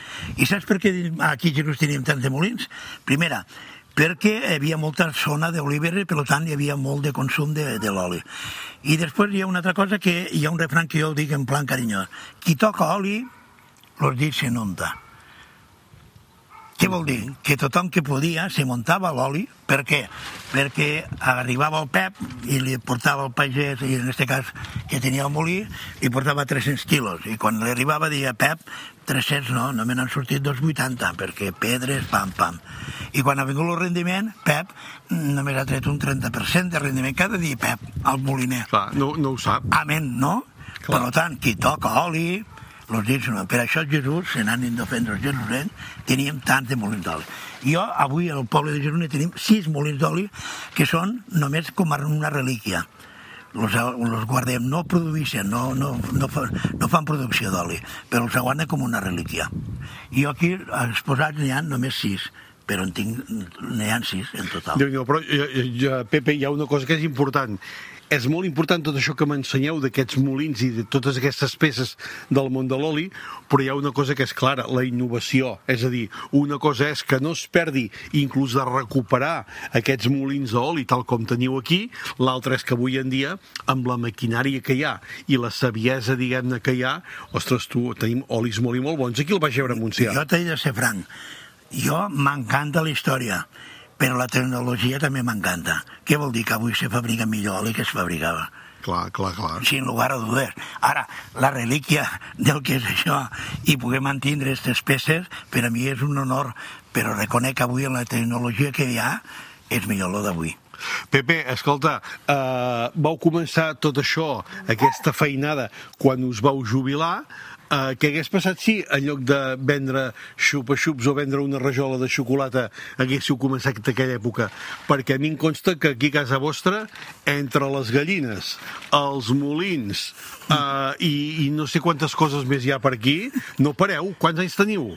I saps per què aquí a Jesús tenim tants de molins? Primera, perquè hi havia molta zona d'olivera i per tant hi havia molt de consum de, de l'oli. I després hi ha una altra cosa, que hi ha un refrany que jo ho dic en plan carinyós: qui toca oli, los dits se nunta. Què vol dir? Que tothom que podia se muntava l'oli. Per què? Perquè arribava el Pep i li portava el pagès, i en aquest cas que tenia el molí, li portava tres-cents quilos. I quan li arribava deia: Pep, tres-cents no, només n'han sortit dos coma vuitanta, perquè pedres, pam, pam. I quan ha vingut el rendiment, Pep només ha tret un trenta per cent de rendiment cada dia, Pep, al moliner. Clar, no, no ho sap. Amén, no? Clar. Per tant, qui toca oli, los dits no. Per això Jesús, en ànim d'ofendre els jesusencs, teníem tants de molins d'oli. Jo, avui, al poble de Jesús, tenim sis molins d'oli que són només com una relíquia. Los, los guardem, no produeixen, no, no, no, fa, no fan producció d'oli, però els guarden com una relíquia. I jo aquí, exposats, n'hi ha només sis, però en tinc, n'hi ha sis en total. Déu-n'hi-do, però, eh, eh, Pepe, hi ha una cosa que és important. és molt important tot això que m'ensenyeu d'aquests molins i de totes aquestes peces del món de l'oli, però hi ha una cosa que és clara, la innovació. És a dir, una cosa és que no es perdi inclús de recuperar aquests molins d'oli tal com teniu aquí, l'altra és que avui en dia, amb la maquinària que hi ha i la saviesa, diguem-ne, que hi ha, ostres, tu, tenim olis molt i molt bons aquí al Baix Ebre Montsià. Jo t'he de ser franc, jo m'encanta la història, però la tecnologia també m'encanta. Què vol dir? Que avui se fabrica millor oli que es fabricava. Clar, clar, clar. Sin lugar a dudes. Ara, la relíquia del que és això i poder mantindre aquestes peces, per a mi és un honor, però reconec que avui en la tecnologia que hi ha és millor lo d'avui. Pepe, escolta, eh, vau començar tot això, aquesta feinada, quan us vau jubilar. Uh, què hagués passat si, en lloc de vendre xupa-xups o vendre una rajola de xocolata, haguéssiu començat aquella època? Perquè a mi em consta que aquí a casa vostra, entre les gallines, els molins uh, i, i no sé quantes coses més hi ha per aquí, no pareu. Quants anys teniu?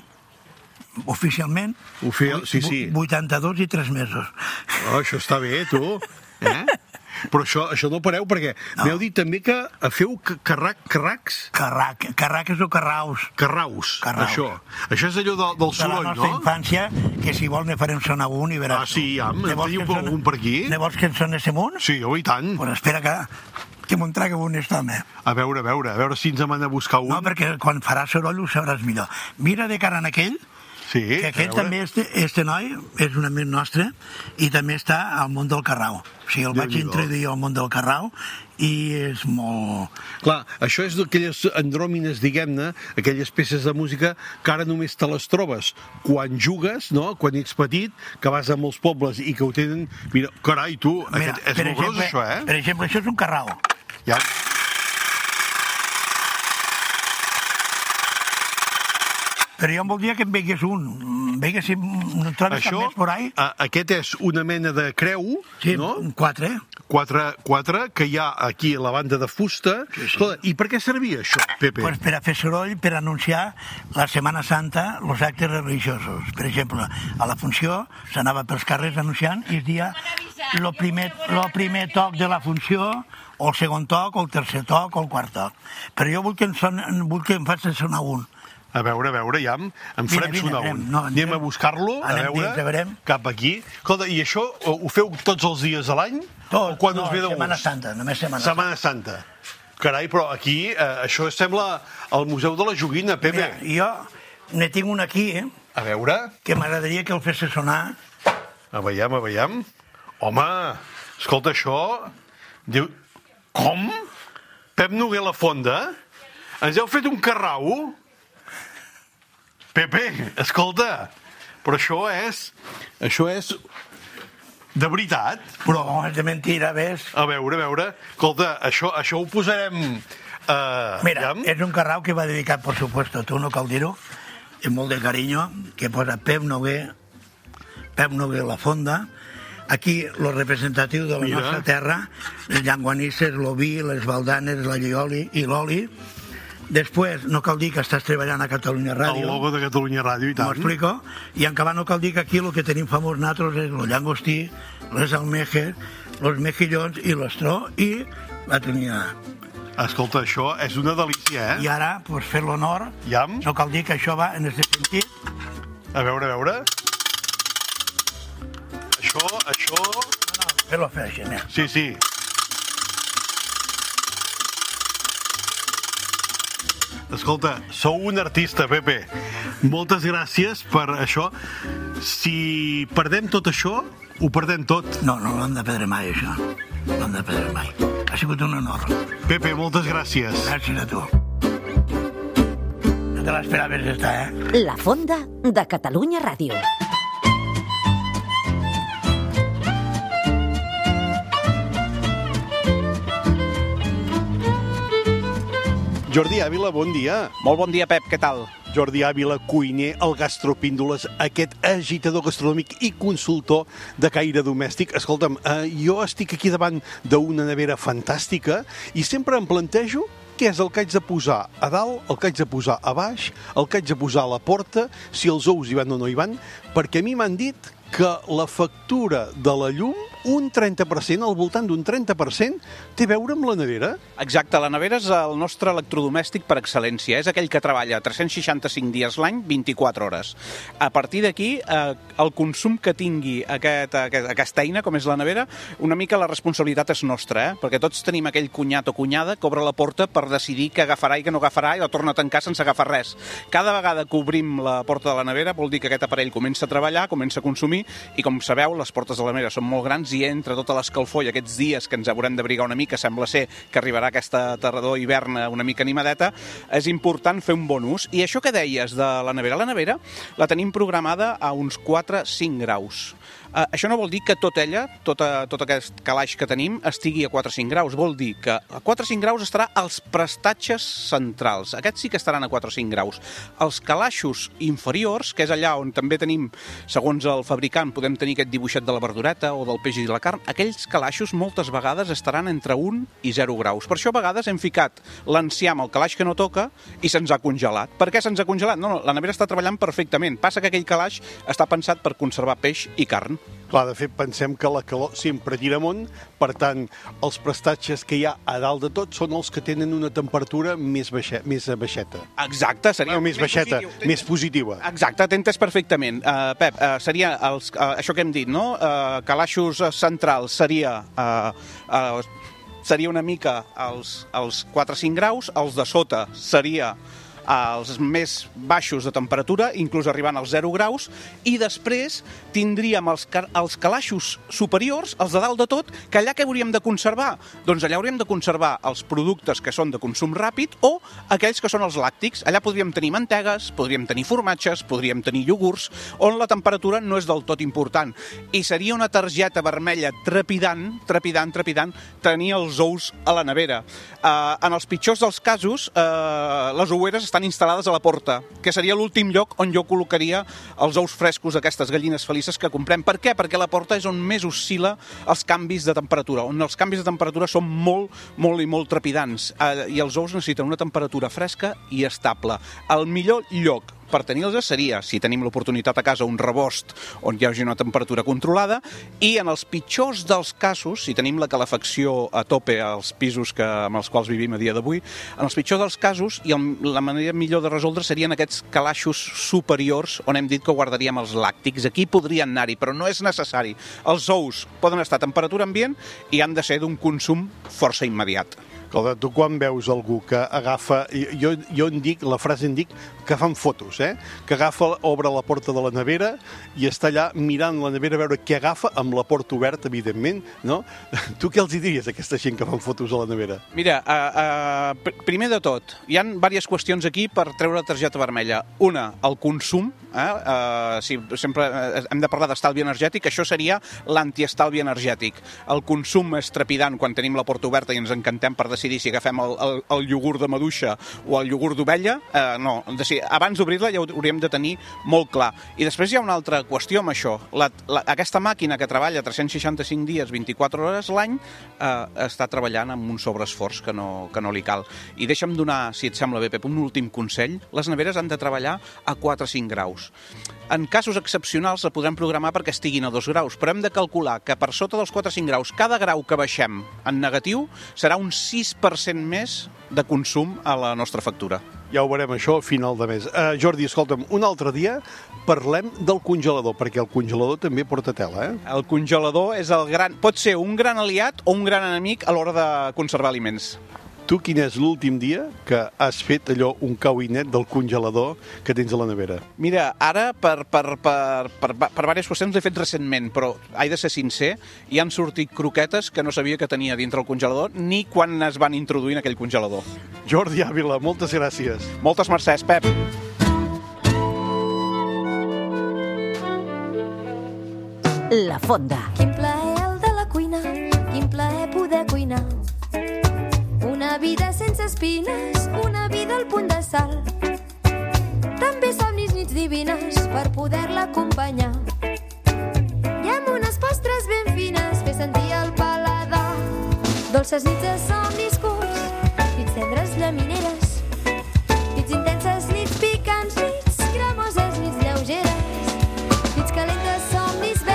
Oficialment, Oficial, sí, sí. vuitanta-dos i tres mesos. Oh, això està bé, tu. Eh? Però això, això no pareu, perquè no. M'heu dit també que feu carrac, carracs? Carrac, carraques o carraus. Carraus, carraus. Això. Això és allò de, del soroll, no? De la nostra no? infància, que si vol ne farem sonar un i veràs. Ah, sí, ja, en teniu algun per aquí? Ne vols que en sonéssim un? Sí, oh, i tant. Pues espera que, que me'n traga un este home. A veure, a veure, a veure si ens hem de buscar un. No, perquè quan farà soroll ho sabràs millor. Mira de cara en aquell, sí, que aquest també, este, este noi, és un amic nostre, i també està al món del carrau. O sigui, el vaig introduir al món del carrau i és molt... Clar, això és d'aquelles andròmines, diguem-ne, aquelles peces de música que ara només te les trobes quan jugues, no?, quan ets petit, que vas a molts pobles i que ho tenen... Mira, carai, tu, Mira, aquest, és molt gros, això, eh? Per exemple, això és un carrau. Ja... Però jo em voldria que em veigués un. Veiguéssim, no trobes cap més por ahí? A, aquest és una mena de creu, sí, no? Quatre. Quatre, quatre, que hi ha aquí a la banda de fusta. Sí, sí. Escolta, i per què servia això, Pepe? Pues per a fer soroll, per anunciar la Setmana Santa, els actes religiosos. Per exemple, a la funció s'anava pels carrers anunciant i es dia el primer, lo primer toc de la funció, o el segon toc, o el tercer toc, o el quart toc. Però jo vull que em, son, vull que em faci sonar un. A veure, a veure, ja em, em farem vine, sonar vine, un. No, anem a buscar-lo, a veure, dins, cap aquí. Escolta, i això ho feu tots els dies de l'any? Tot, o quan no, us ve de Setmana gust? Santa, només Setmana, Setmana Santa. Carai, però aquí, eh, això sembla el Museu de la Joguina, Pepe. Mira, jo ne tinc un aquí, eh? A veure. Que m'agradaria que el fes sonar. A veiem, a veiem. Home, escolta, això... Diu... Com? Pep Noguer La Fonda? Ens heu fet un carrau? Pepe, escolta, però això és... Això és... De veritat? Però és de mentira, ves? A veure, a veure... Escolta, això, això ho posarem... Uh, Mira, ja? És un carrau que va dedicat, por supuesto, tu no cal dir-ho, amb molt de carinyo, que posa Pep Noguer, Pep Noguer La Fonda. Aquí, lo representatiu de la Mira. Nostra terra, les llanguanisses, l'oví, les baldanes, la llioli i l'oli. Després, no cal dir que estàs treballant a Catalunya Ràdio. El logo de Catalunya Ràdio, i tant. M'ho explico? I en acabar no cal dir que aquí el que tenim famós nosaltres és el llangostí, les almejes, els mejillons i l'ostró i la tonyina. Escolta, això és una delícia, eh? I ara, pues, fer l'honor, Iam. No cal dir que això va en aquest sentit. A veure, a veure... Això, això... No, no, fer-lo fer així, mira. Sí, sí. Escolta, sou un artista, Pepe. Moltes gràcies per això. Si perdem tot això, ho perdem tot. No, no l'hem de perdre mai, això. No l'hem de perdre mai. Ha sigut un honor. Pepe, moltes gràcies. Gràcies a tu. No te l'esperaves, esta, eh? La Fonda de Catalunya Ràdio. Jordi Ávila, bon dia. Molt bon dia, Pep, què tal? Jordi Ávila, cuiner, el Gastropíndoles, aquest agitador gastronòmic i consultor de caire domèstic. Escolta'm, eh, jo estic aquí davant d'una nevera fantàstica i sempre em plantejo què és el que haig de posar a dalt, el que haig de posar a baix, el que haig de posar a la porta, si els ous hi van o no hi van, perquè a mi m'han dit que la factura de la llum, un trenta per cent, al voltant d'un trenta per cent, té a veure amb la nevera? Exacte, la nevera és el nostre electrodomèstic per excel·lència. És aquell que treballa tres-cents seixanta-cinc dies l'any, vint-i-quatre hores. A partir d'aquí, eh, el consum que tingui aquest, aquest, aquesta eina, com és la nevera, una mica la responsabilitat és nostra, eh? Perquè tots tenim aquell cunyat o cunyada que obre la porta per decidir què agafarà i què no agafarà i la torna a tancar sense agafar res. Cada vegada que obrim la porta de la nevera vol dir que aquest aparell comença a treballar, comença a consumir, i com sabeu, les portes de la nevera són molt grans i entre tota l'escalfor i aquests dies que ens haurem d'abrigar una mica, sembla ser que arribarà aquesta tardor hivern una mica animadeta, és important fer un bon ús. I això que deies de la nevera, la nevera la tenim programada a uns quatre a cinc graus. Uh, això no vol dir que tot ella, tota, tot aquest calaix que tenim, estigui a quatre a cinc graus. Vol dir que a quatre a cinc graus estarà als prestatges centrals. Aquests sí que estaran a quatre a cinc graus. Els calaixos inferiors, que és allà on també tenim, segons el fabricant, podem tenir aquest dibuixet de la verdureta o del peix i de la carn, aquells calaixos moltes vegades estaran entre un i zero graus. Per això a vegades hem ficat l'enciam al calaix que no toca i se'ns ha congelat. Per què se'ns ha congelat? No, no, la nevera està treballant perfectament. Passa que aquell calaix està pensat per conservar peix i carn. Clar, de fet, pensem que la calor sempre tira amunt, per tant, els prestatges que hi ha a dalt de tot són els que tenen una temperatura més, baixa, més baixeta. Exacte, seria... No, més, més baixeta, positiu. Més positiva. Exacte, t'he entès perfectament. Uh, Pep, uh, seria els, uh, això que hem dit, no? Uh, calaixos centrals seria... Uh, uh, seria una mica els, els quatre a cinc graus, els de sota seria... els més baixos de temperatura, inclús arribant als zero graus, i després tindríem els, els calaixos superiors, els de dalt de tot, que allà què hauríem de conservar? Doncs allà hauríem de conservar els productes que són de consum ràpid o aquells que són els làctics. Allà podríem tenir mantegues, podríem tenir formatges, podríem tenir iogurts, on la temperatura no és del tot important. I seria una targeta vermella trepidant, trepidant, trepidant, tenir els ous a la nevera. Uh, en els pitjors dels casos, uh, les oueres estan instal·lades a la porta, que seria l'últim lloc on jo col·locaria els ous frescos d'aquestes gallines felices que comprem. Per què? Perquè la porta és on més oscil·la els canvis de temperatura, on els canvis de temperatura són molt, molt i molt trepidants, eh, i els ous necessiten una temperatura fresca i estable. El millor lloc per tenir-los seria, si tenim l'oportunitat a casa, un rebost on hi hagi una temperatura controlada, i en els pitjors dels casos, si tenim la calefacció a tope als pisos que, amb els quals vivim a dia d'avui, en els pitjors dels casos, i el, la manera millor de resoldre serien aquests calaixos superiors on hem dit que guardaríem els làctics. Aquí podrien anar-hi, però no és necessari. Els ous poden estar a temperatura ambient i han de ser d'un consum força immediat. Escolta, tu quan veus algú que agafa... Jo, jo en dic, la frase en dic que fan fotos, eh? Que agafa, obre la porta de la nevera i està allà mirant la nevera a veure què agafa amb la porta oberta, evidentment, no? Tu què els hi diries a aquesta gent que fan fotos a la nevera? Mira, uh, uh, primer de tot, hi ha diverses qüestions aquí per treure la targeta vermella. Una, el consum. Eh? Uh, si sempre hem de parlar d'estalvi energètic, això seria l'antiestalvi energètic. El consum és trepidant quan tenim la porta oberta i ens encantem per decidir si agafem el, el, el iogurt de maduixa o el iogurt d'ovella. Uh, no, decidir, abans d'obrir-la ja ho hauríem de tenir molt clar. I després hi ha una altra qüestió amb això. La, la, aquesta màquina que treballa tres-cents seixanta-cinc dies, vint-i-quatre hores l'any, uh, està treballant amb un sobreesforç que no, que no li cal. I deixa'm donar, si et sembla bé, Pep, un últim consell. Les neveres han de treballar a quatre a cinc graus. En casos excepcionals la podrem programar perquè estiguin a dos graus, però hem de calcular que per sota dels quatre a cinc graus, cada grau que baixem en negatiu serà un sis per cent més de consum a la nostra factura. Ja ho veurem això a final de mes. Uh, Jordi, escolta'm, un altre dia parlem del congelador, perquè el congelador també porta tela, eh? El congelador és el gran... pot ser un gran aliat o un gran enemic a l'hora de conservar aliments. Tu, quin és l'últim dia que has fet allò, un cauinet del congelador que tens a la nevera? Mira, ara, per, per, per, per, per diverses qüestions l'he fet recentment, però he de ser sincer, hi han sortit croquetes que no sabia que tenia dintre el congelador, ni quan es van introduir en aquell congelador. Jordi Ávila, moltes gràcies. Moltes mercès, Pep. La Fonda. Quin plaer el de la cuina, quin plaer poder cuinar. Una vida sense espines, una vida al punt de sal. També somnis nits divines per poder-la acompanyar. I amb unes postres ben fines fer sentir el paladar. Dolces nits de somnis curts, nits tendres llamineres, nits intenses, nits picants, nits cremoses, nits lleugeres, nits calentes, somnis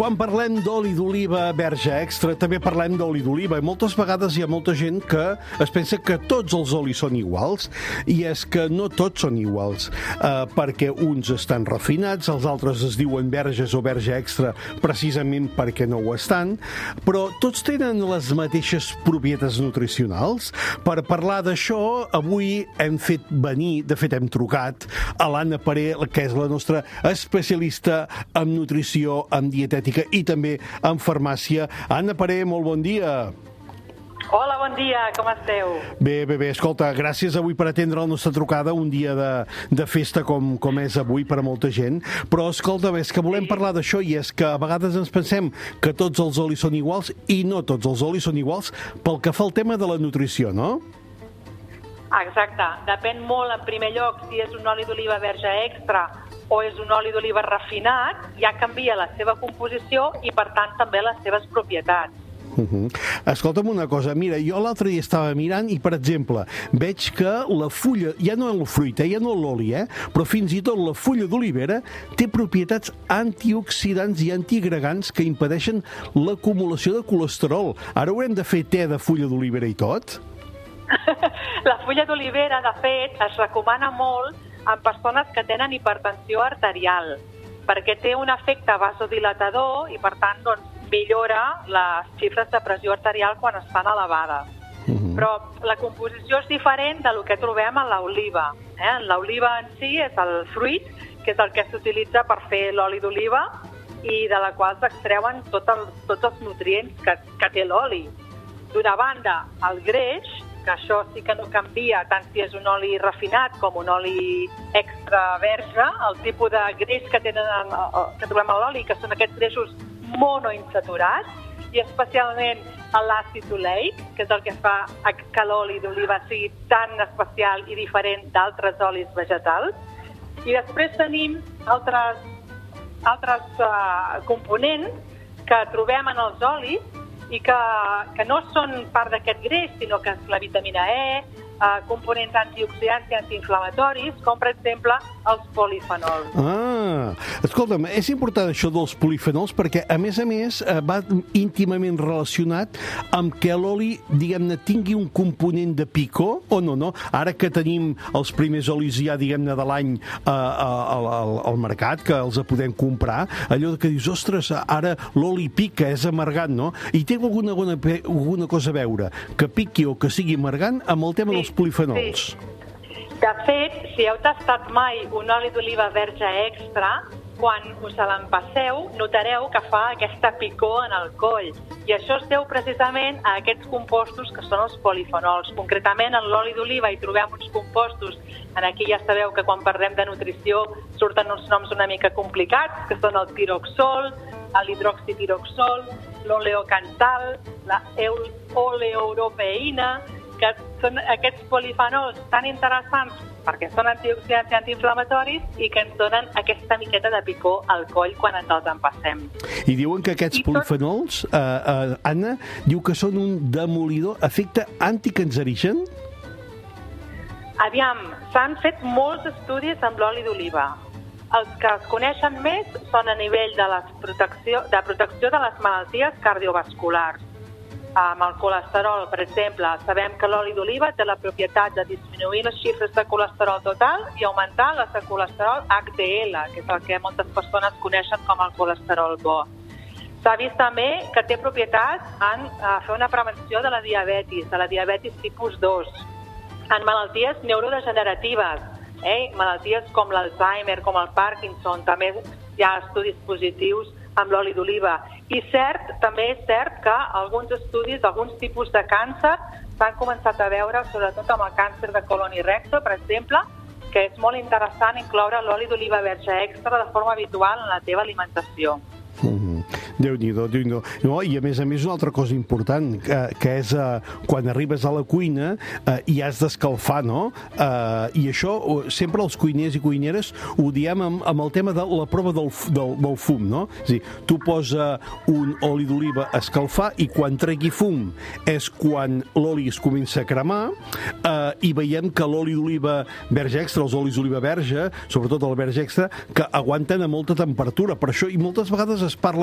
Quan parlem d'oli d'oliva verge extra, també parlem d'oli d'oliva. I moltes vegades hi ha molta gent que es pensa que tots els olis són iguals, i és que no tots són iguals, eh, perquè uns estan refinats, els altres es diuen verges o verge extra precisament perquè no ho estan, però tots tenen les mateixes propietats nutricionals. Per parlar d'això, avui hem fet venir, de fet hem trucat, a l'Anna Paré, que és la nostra especialista en nutrició, en dietètica i també en farmàcia. Anna Paré, molt bon dia. Hola, bon dia, com esteu? Bé, bé, bé. Escolta, gràcies avui per atendre la nostra trucada, un dia de, de festa com, com és avui per a molta gent. Però, escolta, és que volem parlar d'això, i és que a vegades ens pensem que tots els olis són iguals, i no tots els olis són iguals pel que fa al tema de la nutrició, no? Exacte. Depèn molt, en primer lloc, si és un oli d'oliva verge extra o és un oli d'oliva refinat, ja canvia la seva composició i, per tant, també les seves propietats. Uh -huh. Escolta'm una cosa, mira, jo l'altre dia estava mirant i, per exemple, veig que la fulla, ja no el fruit, eh, ja no l'oli, eh, però fins i tot la fulla d'olivera té propietats antioxidants i antiagregants que impedeixen l'acumulació de colesterol. Ara haurem de fer te de fulla d'olivera i tot? La fulla d'olivera, de fet, es recomana molt en persones que tenen hipertensió arterial, perquè té un efecte vasodilatador i, per tant, doncs, millora les xifres de pressió arterial quan estan elevades. Uh-huh. Però la composició és diferent del que trobem en l'oliva. Eh? L'oliva en si és el fruit, que és el que s'utilitza per fer l'oli d'oliva i de la qual s'extreuen tot el, tots els nutrients que, que té l'oli. D'una banda, el greix, que això sí que no canvia tant si és un oli refinat com un oli extra verge, el tipus de greix que, tenen, que trobem a l'oli, que són aquests greixos monoinsaturats, i especialment l'àcid oleic, que és el que fa que l'oli d'oliva sigui tan especial i diferent d'altres olis vegetals. I després tenim altres, altres uh, components que trobem en els olis i que, que no són part d'aquest greix, sinó que és la vitamina E, uh, components antioxidants i antiinflamatoris, com per exemple els polifenols. Ah, escolta'm, és important això dels polifenols perquè, a més a més, va íntimament relacionat amb que l'oli, diguem-ne, tingui un component de picor, o no, no? Ara que tenim els primers olis ja, diguem-ne, de l'any uh, al, al, al mercat, que els podem comprar, allò que dius, ostres, ara l'oli pica, és amargant, no? I té alguna, alguna, alguna cosa a veure, que piqui o que sigui amargant, amb el tema sí, dels polifenols. Sí. De fet, si heu tastat mai un oli d'oliva verge extra, quan us l'empasseu, notareu que fa aquesta picor en el coll. I això es deu precisament a aquests compostos que són els polifenols. Concretament, en l'oli d'oliva hi trobem uns compostos, en aquí ja sabeu que quan parlem de nutrició surten uns noms una mica complicats, que són el tiroxol, l'hidroxitiroxol, l'oleocantal, la oleoeuropeïna, que són aquests polifenols tan interessants perquè són antioxidants i antiinflamatoris i que ens donen aquesta miqueta de picor al coll quan ens els empassem. I diuen que aquests I polifenols, tot... uh, uh, Anna, diu que són un demolidor, efecte anticancerigen? Aviam, s'han fet molts estudis amb l'oli d'oliva. Els que es coneixen més són a nivell de, la protecció, de protecció de les malalties cardiovasculars. Amb el colesterol, per exemple, sabem que l'oli d'oliva té la propietat de disminuir les xifres de colesterol total i augmentar les de colesterol H D L, que és el que moltes persones coneixen com el colesterol bo. S'ha vist també que té propietats en fer una prevenció de la diabetis, de la diabetis tipus dos, en malalties neurodegeneratives, eh? malalties com l'Alzheimer, com el Parkinson, també hi ha estudis positius amb l'oli d'oliva. I cert, també és cert que alguns estudis, alguns tipus de càncer s'han començat a veure, sobretot amb el càncer de colon i recte, per exemple, que és molt interessant incloure l'oli d'oliva verge extra de forma habitual en la teva alimentació. Mm-hmm. Déu-n'hi-do, Déu-n'hi-do. No, i a més a més una altra cosa important, que, que és uh, quan arribes a la cuina uh, i has d'escalfar, no? Uh, I això uh, sempre els cuiners i cuineres ho diem amb, amb el tema de la prova del, del, del fum, no? És a dir, tu posa un oli d'oliva a escalfar i quan tregui fum és quan l'oli es comença a cremar uh, i veiem que l'oli d'oliva verge extra, els olis d'oliva verge, sobretot el verge extra, que aguanten a molta temperatura. Per això, i moltes vegades es parla això de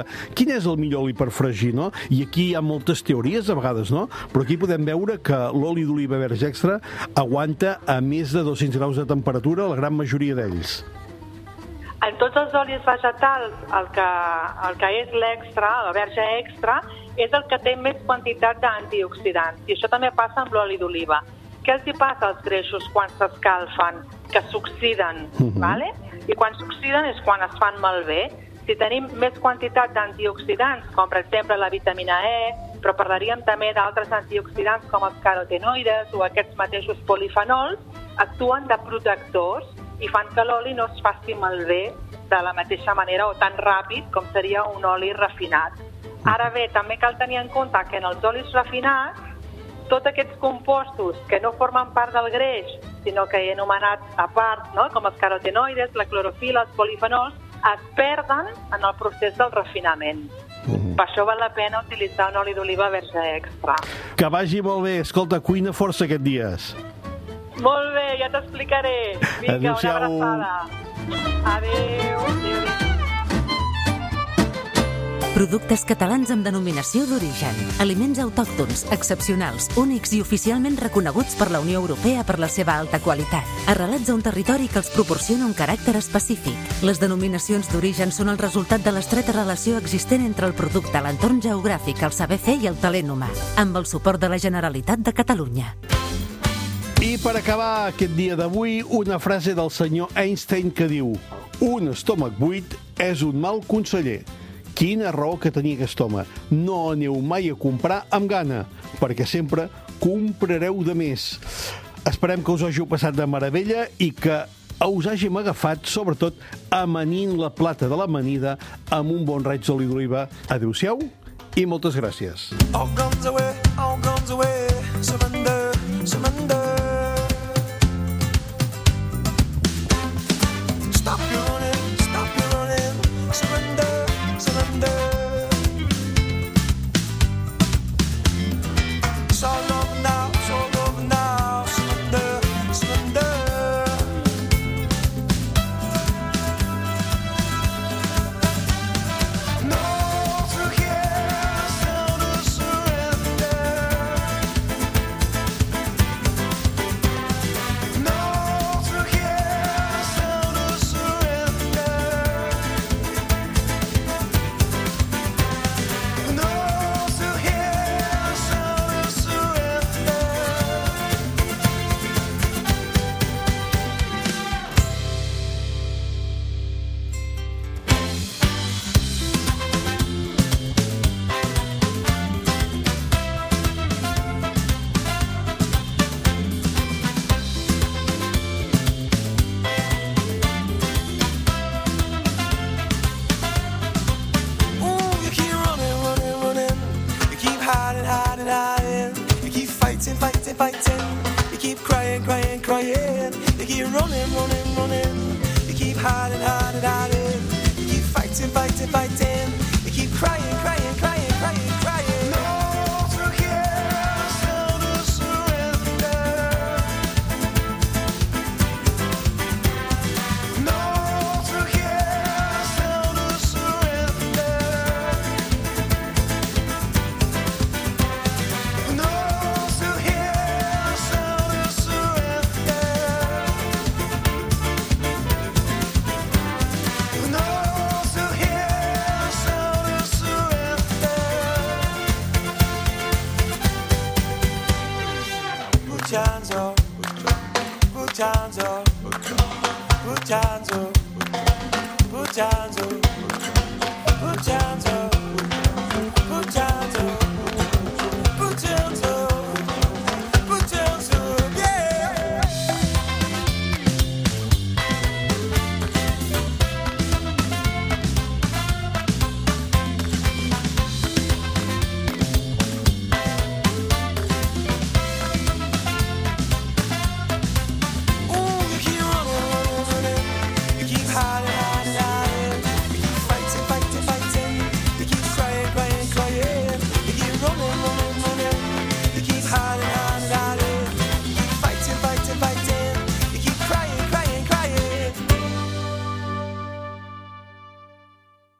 quin és el millor oli per fregir, no? I aquí hi ha moltes teories a vegades, no? Però aquí podem veure que l'oli d'oliva verge extra aguanta a més de dos-cents graus de temperatura, la gran majoria d'ells. En tots els olis vegetals, el que, el que és l'extra, el verge extra, és el que té més quantitat d'antioxidants. I això també passa amb l'oli d'oliva. Què els hi passa als greixos quan s'escalfen? Que s'oxiden, uh-huh. ¿vale? I quan s'oxiden és quan es fan malbé. Si tenim més quantitat d'antioxidants, com per exemple la vitamina E, però parlaríem també d'altres antioxidants com els carotenoides o aquests mateixos polifenols, actuen de protectors i fan que l'oli no es faci malbé de la mateixa manera o tan ràpid com seria un oli refinat. Ara bé, també cal tenir en compte que en els olis refinats tots aquests compostos que no formen part del greix, sinó que he anomenat a part, no? Com els carotenoides, la clorofila, els polifenols, es perden en el procés del refinament. Uh-huh. Per això val la pena utilitzar un oli d'oliva verge extra. Que vagi molt bé. Escolta, cuina força aquests dies. Molt bé, ja t'explicaré. Vinga, una abraçada. Adéu. Adéu. Productes catalans amb denominació d'origen. Aliments autòctons, excepcionals, únics i oficialment reconeguts per la Unió Europea per la seva alta qualitat. Arrelats a un territori que els proporciona un caràcter específic. Les denominacions d'origen són el resultat de l'estreta relació existent entre el producte, l'entorn geogràfic, el saber fer i el talent humà. Amb el suport de la Generalitat de Catalunya. I per acabar aquest dia d'avui, una frase del senyor Einstein que diu: un estómac buit és un mal conseller. Quina raó que tenia aquest home. No aneu mai a comprar amb gana, perquè sempre comprareu de més. Esperem que us hàgiu passat de meravella i que us hàgim agafat, sobretot, amanint la plata de l'amanida amb un bon raig d'oli d'oliva. Adéu-siau i moltes gràcies. All guns away, all guns away, surrender, surrender. Stop your running, stop your running, surrender, surrender. It's all over now, it's all over now, surrender, surrender. No through here, sound of surrender. No through here, sound of surrender. No through here, sound of surrender. Ooh, you keep running, running, running. You keep hiding, hiding, hiding. You keep fighting, fighting, fighting. You keep crying, crying, crying. You keep running, running, running. You keep hiding, hiding, hiding. You keep fighting, fighting, fighting. You keep crying, crying, crying, crying, crying. No through here, sound of surrender. No through here, sound of surrender. No through here, sound of surrender. No through here, sound of surrender. Put your hands up, put your hands up, put your hands up, put your hands up.